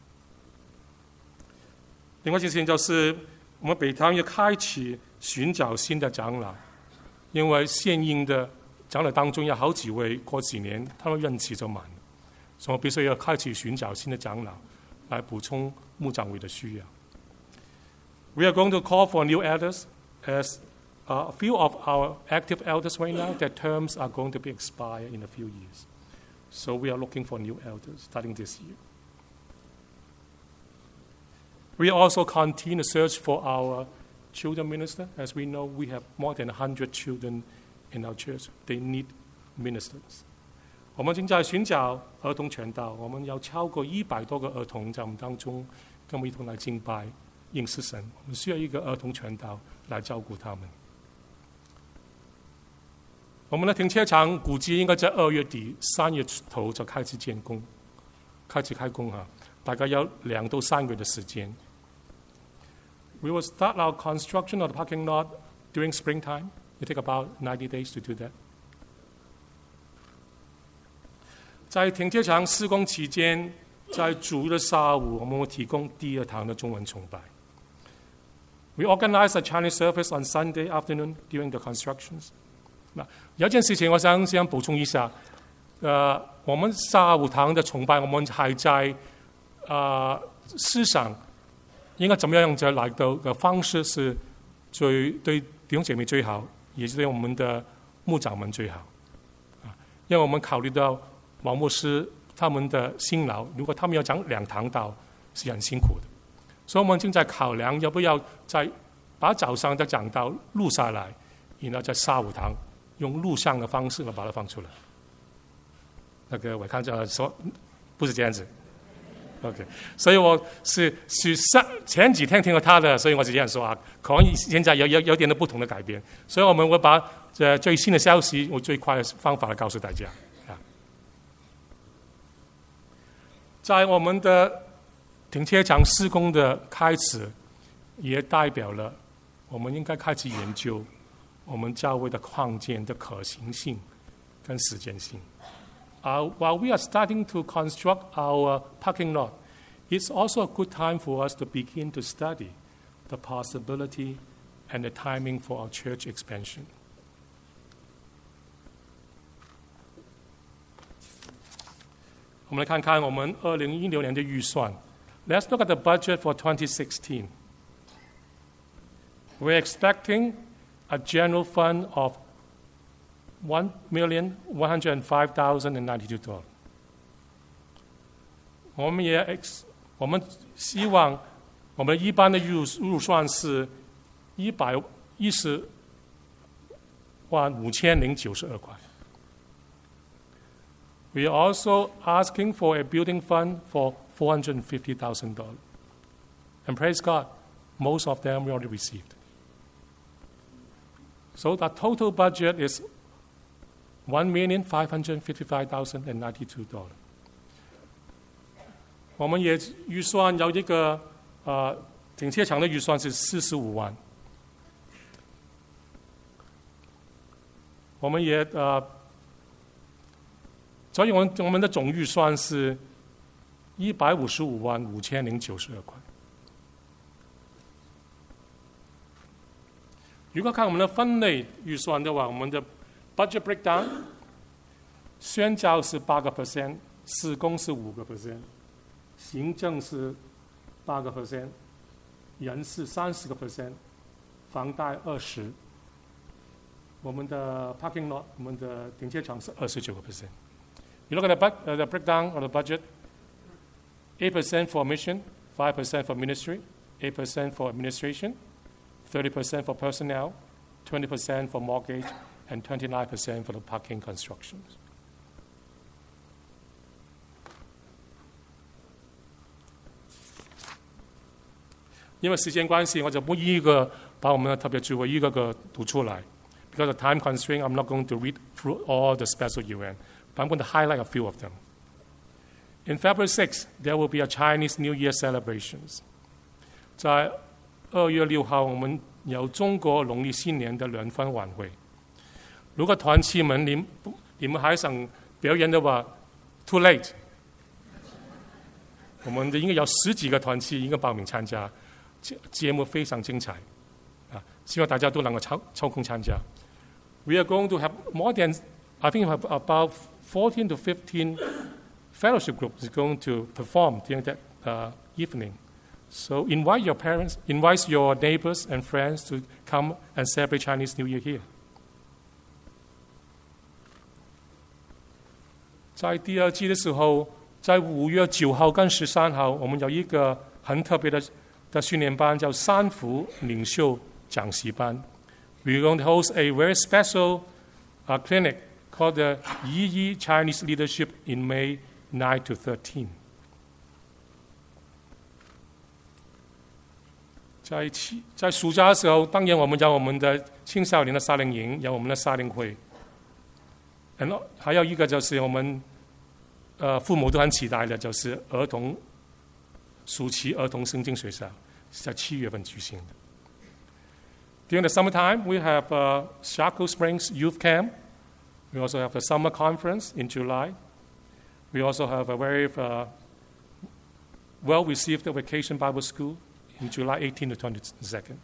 另外一件事情就是，我们北堂要开启寻找新的长老，因为现任的长老当中有好几位过几年他们任期就满了，所以我必须要开启寻找新的长老，来补充牧长会的需要。We are going to call for new elders, as a few of our active elders right now, their terms are going to be expired in a few years. So we are looking for new elders starting this year. We also continue to search for our children minister. As we know, we have more than one hundred children in our church. They need ministers. 我们正在寻找儿童传道，我们有超过一百多个儿童在我们当中，跟我们一同来敬拜。认识神，我们需要一个儿童传道来照顾他们。我们的停车场估计应该在二月底、三月头就开始建工，开始开工哈，大概要两到三个月的时间。We will start our construction of the parking lot during springtime. It take about ninety days to do that. 在停车场施工期间，在主日的下午，我们会提供第二堂的中文崇拜。We organize a Chinese service on Sunday afternoon during the constructions. 那有一件事情我想想补充一下，呃，我们下午堂的崇拜，我们还在呃思想应该怎么样子来的的方式是最对弟兄姐妹最好，也是对我们的牧长们最好。啊，因为我们考虑到王牧师他们的辛劳，如果他们要讲两堂道是很辛苦的，所以我们正在考量要不要再把早上的讲道录下来，然后在下午堂用录像的方式来把它放出来。那个我看着说不是这样子 ，OK， 所以我是是上前几天听了他的，所以我是这样说啊，可能现在有有有点的不同的改变，所以我们会把这最新的消息，我最快的方法来告诉大家啊。在我们的停车场施工的开始，也代表了我们应该开始研究我们教会的框建的可行性跟实践性。Uh, while we are starting to construct our parking lot, it's also a good time for us to begin to study the possibility and the timing for our church expansion. 我们来看看我们二零一六年的预算。Let's look at the budget for twenty sixteen. We're expecting a general fund of one million one hundred five thousand ninety-two dollars. 我们也 ex, 我们希望我们一般的预预算是一百一十万五千零九十二块。We are also asking for a building fund for four hundred fifty thousand dollars. And praise God, most of them we already received. So the total budget is one million five hundred fifty-five thousand ninety-two dollars. 我们也预算有一个呃停车场的预算是四十五万。我们也呃，所以我们我们的总预算是一百五十五万五千零九十二块。如果看我们的分类预算的话，我们的 budget breakdown， 宣教是八个 percent， 施工是五个 percent， 行政是八个 percent， 人事三十个 percent， 房贷二十，我们的 parking lot， 我们的停车场是二十九个 percent。You look at the, uh, the breakdown of the budget: eight percent for mission, five percent for ministry, eight percent for administration, thirty percent for personnel, twenty percent for mortgage, and twenty-nine percent for the parking constructions. 因为时间关系，我就不一个把我们的特别聚会一个个读出来。Because of time constraint, I'm not going to read through all the special events, but I'm going to highlight a few of them. In February sixth, there will be a Chinese New Year celebrations. 在二月六号，我们有中国农历新年的联欢晚会。如果团契们你你们还想表演的话 ，too late。我们应该有十几个团契应该报名参加，节目非常精彩啊！希望大家都能够抽抽空参加。We are going to have more than, I think, about fourteen to fifteen fellowship groups is going to perform during that uh, evening. So invite your parents, invite your neighbors and friends to come and celebrate Chinese New Year here. 在第二季的时候，在五月九号跟十三号，我们有一个很特别的的训练班，叫三福领袖讲习班。We're going to host a very special uh, clinic called the Yi Yi Chinese Leadership in May nine to thirteen. 在七在暑假的时候，当然我们有我们的青少年的夏令营，有我们的夏令会。然后还有一个就是我们呃父母都很期待的，就是儿童暑期儿童圣经学校，是在七月份举行的。During the summertime, we have uh, Shackle Springs Youth Camp. We also have the summer conference in July. We also have a very uh, well-received vacation Bible school in July eighteenth to twenty-second.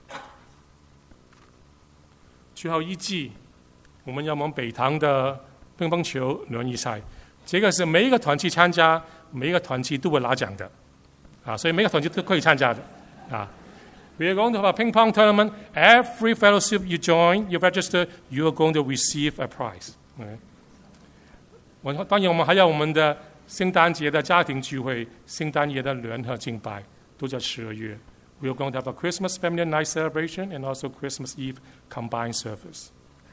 最后一季，我们有我们北堂的乒乓球轮椅赛，这个是每一个团体参加，每一个团体都会拿奖的，啊，所以每个团体都可以参加的，啊。We are going to have a ping pong tournament. Every fellowship you join, you register, you are going to receive a prize. Okay? 我当然我们还有我们的圣诞节的家庭聚会，圣诞夜的联合敬拜，都在十二月。We are going to have a Christmas family night celebration and also Christmas Eve combined service.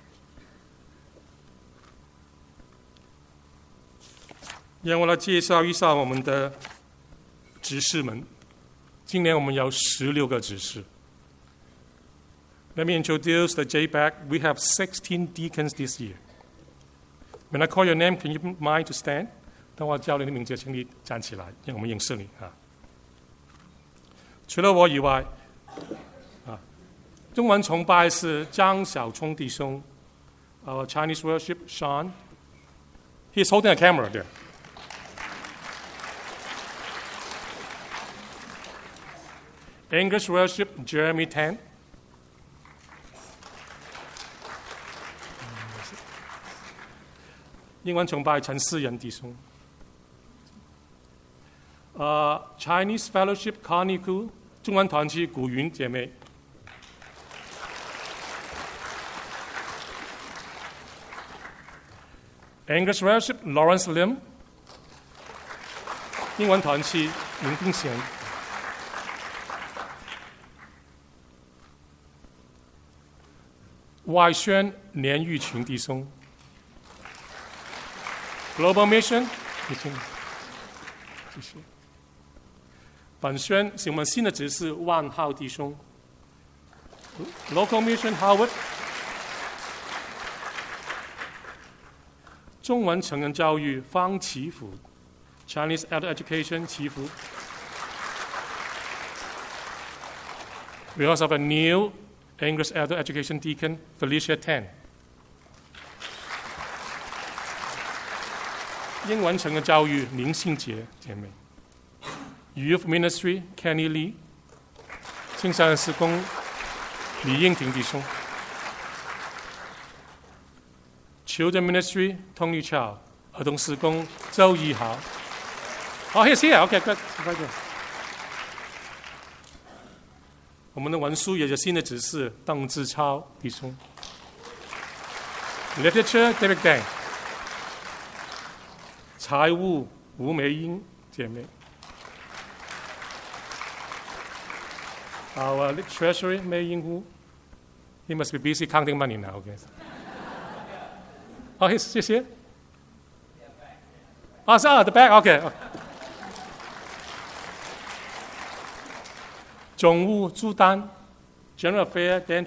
让我来介绍一下我们的执事们。今年我们有十六个执事。Let me introduce the J B A C. We have sixteen deacons this year. When I call your name, can you mind to stand? 当我叫你的名字，请你站起来，让我们认识你啊。除了我以外，啊，中文崇拜是张小聪弟兄 ，Our Chinese worship, Sean. He's holding a camera there. English worship, Jeremy Tan. 英文崇拜陈思仁弟兄。Uh, Chinese Fellowship, Connie Koo. 中文团契古云姐妹。English Worship, Lawrence Lim. 英文团契林定贤。外宣连玉群弟兄。Global Mission， 谢谢，谢谢。本宣是我们新的执事万浩弟兄。Local Mission Howard。中文成人教育方祈福 ，Chinese Adult Education 祈福。We also have a new English Adult Education Deacon Felicia Tan。英文成人教育林信杰姐妹。Youth Ministry Kenny Lee。青少年事工李英婷弟兄。Children Ministry Tony Chow。儿童事工周义豪。哦、oh, he's here. OK, good. Very good. 我们的文书也有新的指示，邓志超弟兄。Literature David Dang。财务吴美英姐妹。Our Treasury Mei Ying Wu. He must be busy counting money now. Okay. Oh, he's he's here. Oh, so, the back. Okay. 总务朱丹 ，General Affair Dan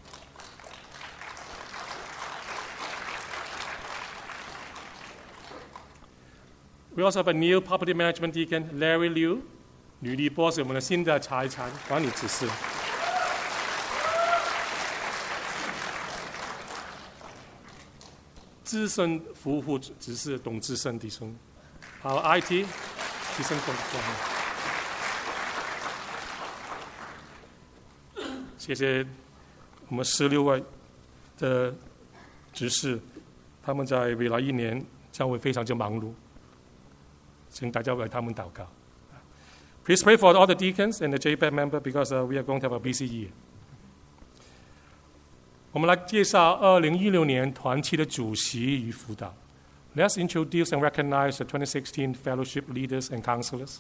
Chu。We also have a new property management deacon, Larry Liu. 吕立波是我们的新的财产管理执事。资深服务执事董志胜弟兄。好 ，I T 资深工作。谢谢我们十六位的执事，他们在未来一年将会非常之忙碌。请大家为他们祷告。Please pray for all the deacons and the J B A C member because、uh, we are going to have a busy year. 我们来介绍二零一六年团契的主席与辅导。Let's introduce and recognize the twenty sixteen fellowship leaders and counselors.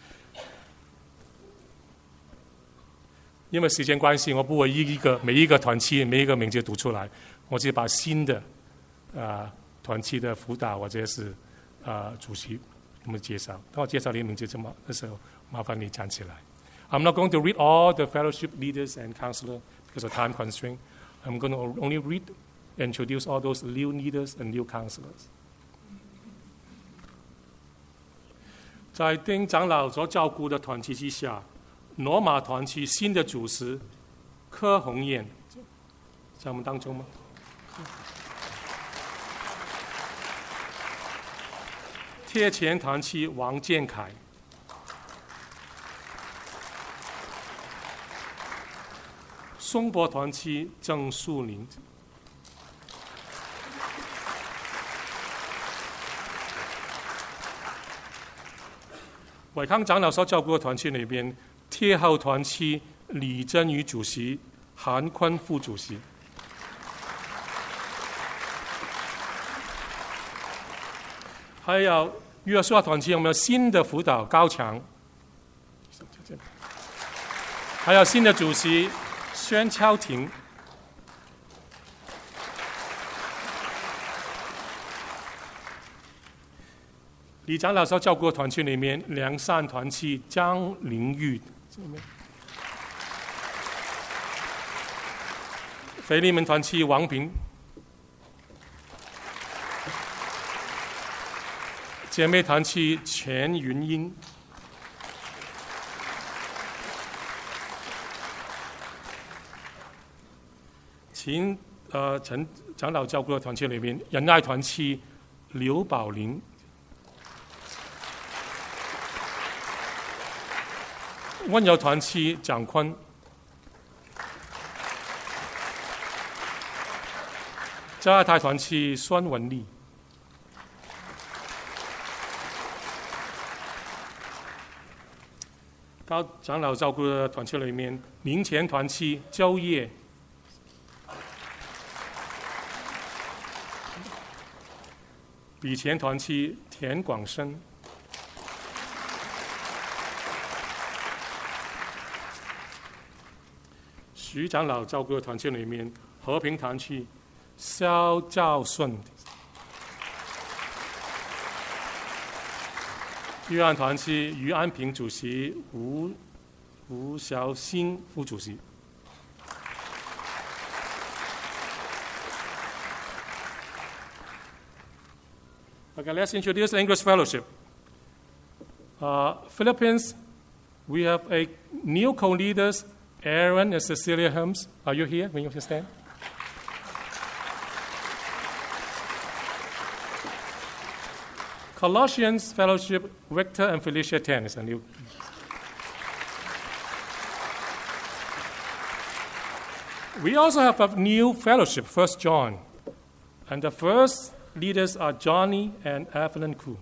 因为时间关系，我不会一一个每一个团契每一个名字读出来，我只把新的啊、呃、团契的辅导或者是啊、呃、主席。我们介绍，当我介绍你的名字的时候，麻烦你站起来。I'm not going to read all the fellowship leaders and counselors because of time constraint. I'm going to only read and introduce all those new leaders and new counselors. 在丁长老所照顾的团契之下，罗马团契新的主持柯鸿燕在我们当中吗？贴前团契王建凯，松柏团契郑树林，伟康长老所照顾的团契里边，贴后团契李真宇主席，韩坤副主席。 还有约书亚团契，我们有新的辅导高强，还有新的主席宣超庭。李长老所照顾的团契里面，良善团契张玲玉，腓利门团契王平，姐妹团契全云英，秦呃陈长老照顾的团契里面，仁爱团契刘宝林。温柔团契蒋坤，加爱泰团契孙文丽，高长老照顾的团契里面，民前团契周业，比前团契田广生。徐长老照顾的团契里面，和平团契肖兆顺，玉安团契于安平主席，吴吴小新副主席。Okay, let's introduce the English Fellowship. Uh, Philippines, we have a new co-leaders. Aaron and Cecilia Helms, are you here? Will you stand? Colossians Fellowship, Victor and Felicia Tan is a new. We also have a new fellowship, First John, and the first leaders are Johnny and Evelyn Koo.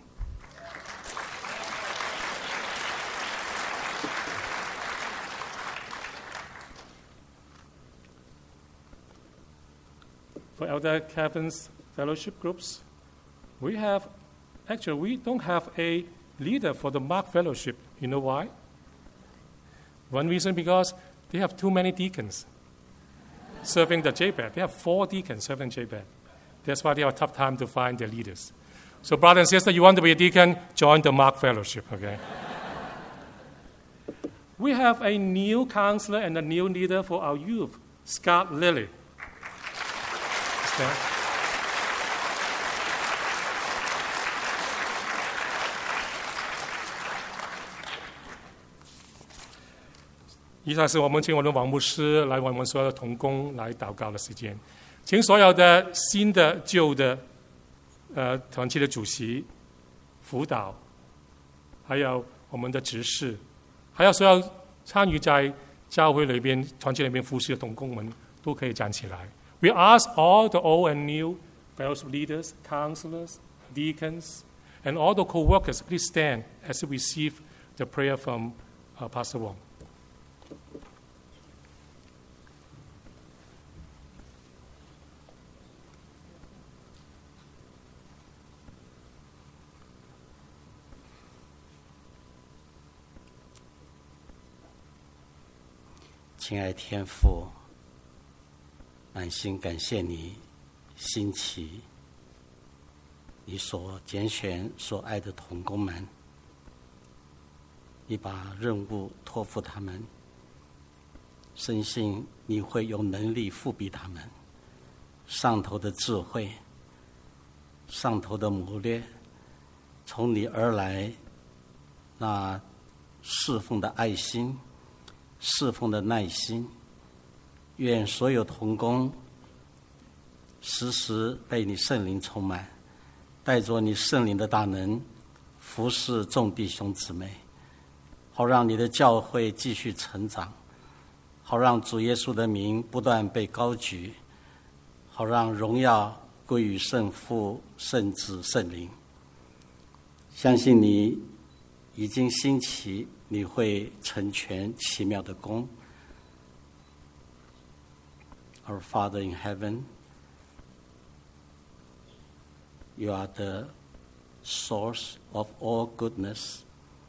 For Elder Kevin's fellowship groups, we have, actually, we don't have a leader for the Mark Fellowship. You know why? One reason, because they have too many deacons serving the J B A D. They have four deacons serving J B A D. That's why they have a tough time to find their leaders. So, brother and sister, you want to be a deacon? Join the Mark Fellowship, okay? We have a new counselor and a new leader for our youth, Scott Lilly. Stand.以上是我们请我们的王牧师来为我们所有的同工来祷告的时间，请所有的新的、旧的呃团契的主席、辅导，还有我们的执事，还有所有参与在教会里边、团契里面服侍的同工们，都可以站起来。We ask all the old and new fellowship leaders, counselors, deacons, and all the co-workers, please stand as we receive the prayer from uh, Pastor Wong. 亲爱天父，满心感谢你兴起你所拣选所爱的同工们，你把任务托付他们，深信你会有能力复庇他们，上头的智慧，上头的谋略，从你而来那侍奉的爱心，侍奉的耐心，愿所有同工时时被你圣灵充满，带着你圣灵的大能，服侍众弟兄姊妹，好让你的教会继续成长，好让主耶稣的名不断被高举，好让荣耀归于圣父、圣子、圣灵。相信你已经兴起，你会成全奇妙的功。Our Father in heaven, you are the source of all goodness.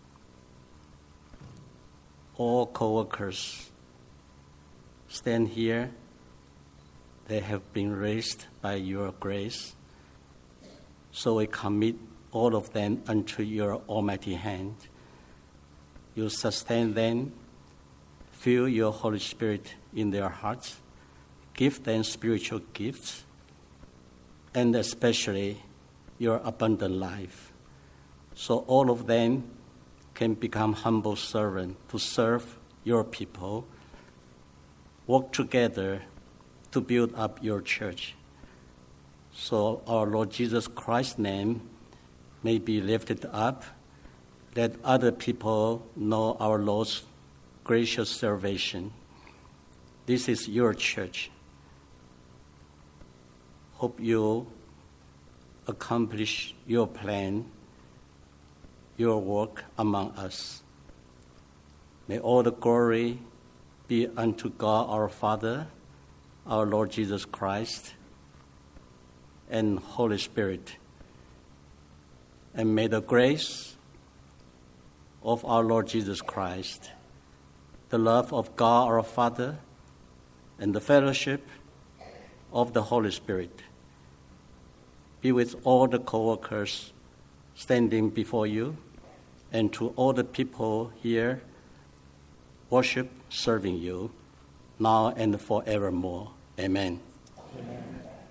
All co-workers stand here. They have been raised by your grace. So we commit all of them unto your almighty hand. You sustain them, fill your Holy Spirit in their hearts, give them spiritual gifts, and especially your abundant life. So all of them can become humble servants to serve your people, work together to build up your church. So our Lord Jesus Christ's name may be lifted up, that other people know our Lord's gracious salvation. This is your church. Hope you accomplish your plan, your work among us. May all the glory be unto God our Father, our Lord Jesus Christ, and Holy Spirit. And may the grace of our Lord Jesus Christ, the love of God our Father, and the fellowship of the Holy Spirit be with all the co-workers standing before you, and to all the people here worship, serving you, now and forevermore. Amen. Amen.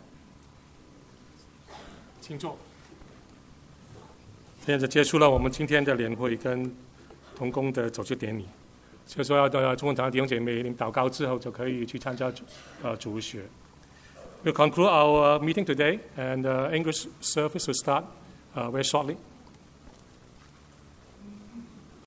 请坐。现在结束了我们今天的联会跟同工的走职典礼，所以说要的中文堂弟兄姐妹，你们祷告之后就可以去参加呃主学。We'll conclude our meeting today, and uh, English service will start uh, very shortly.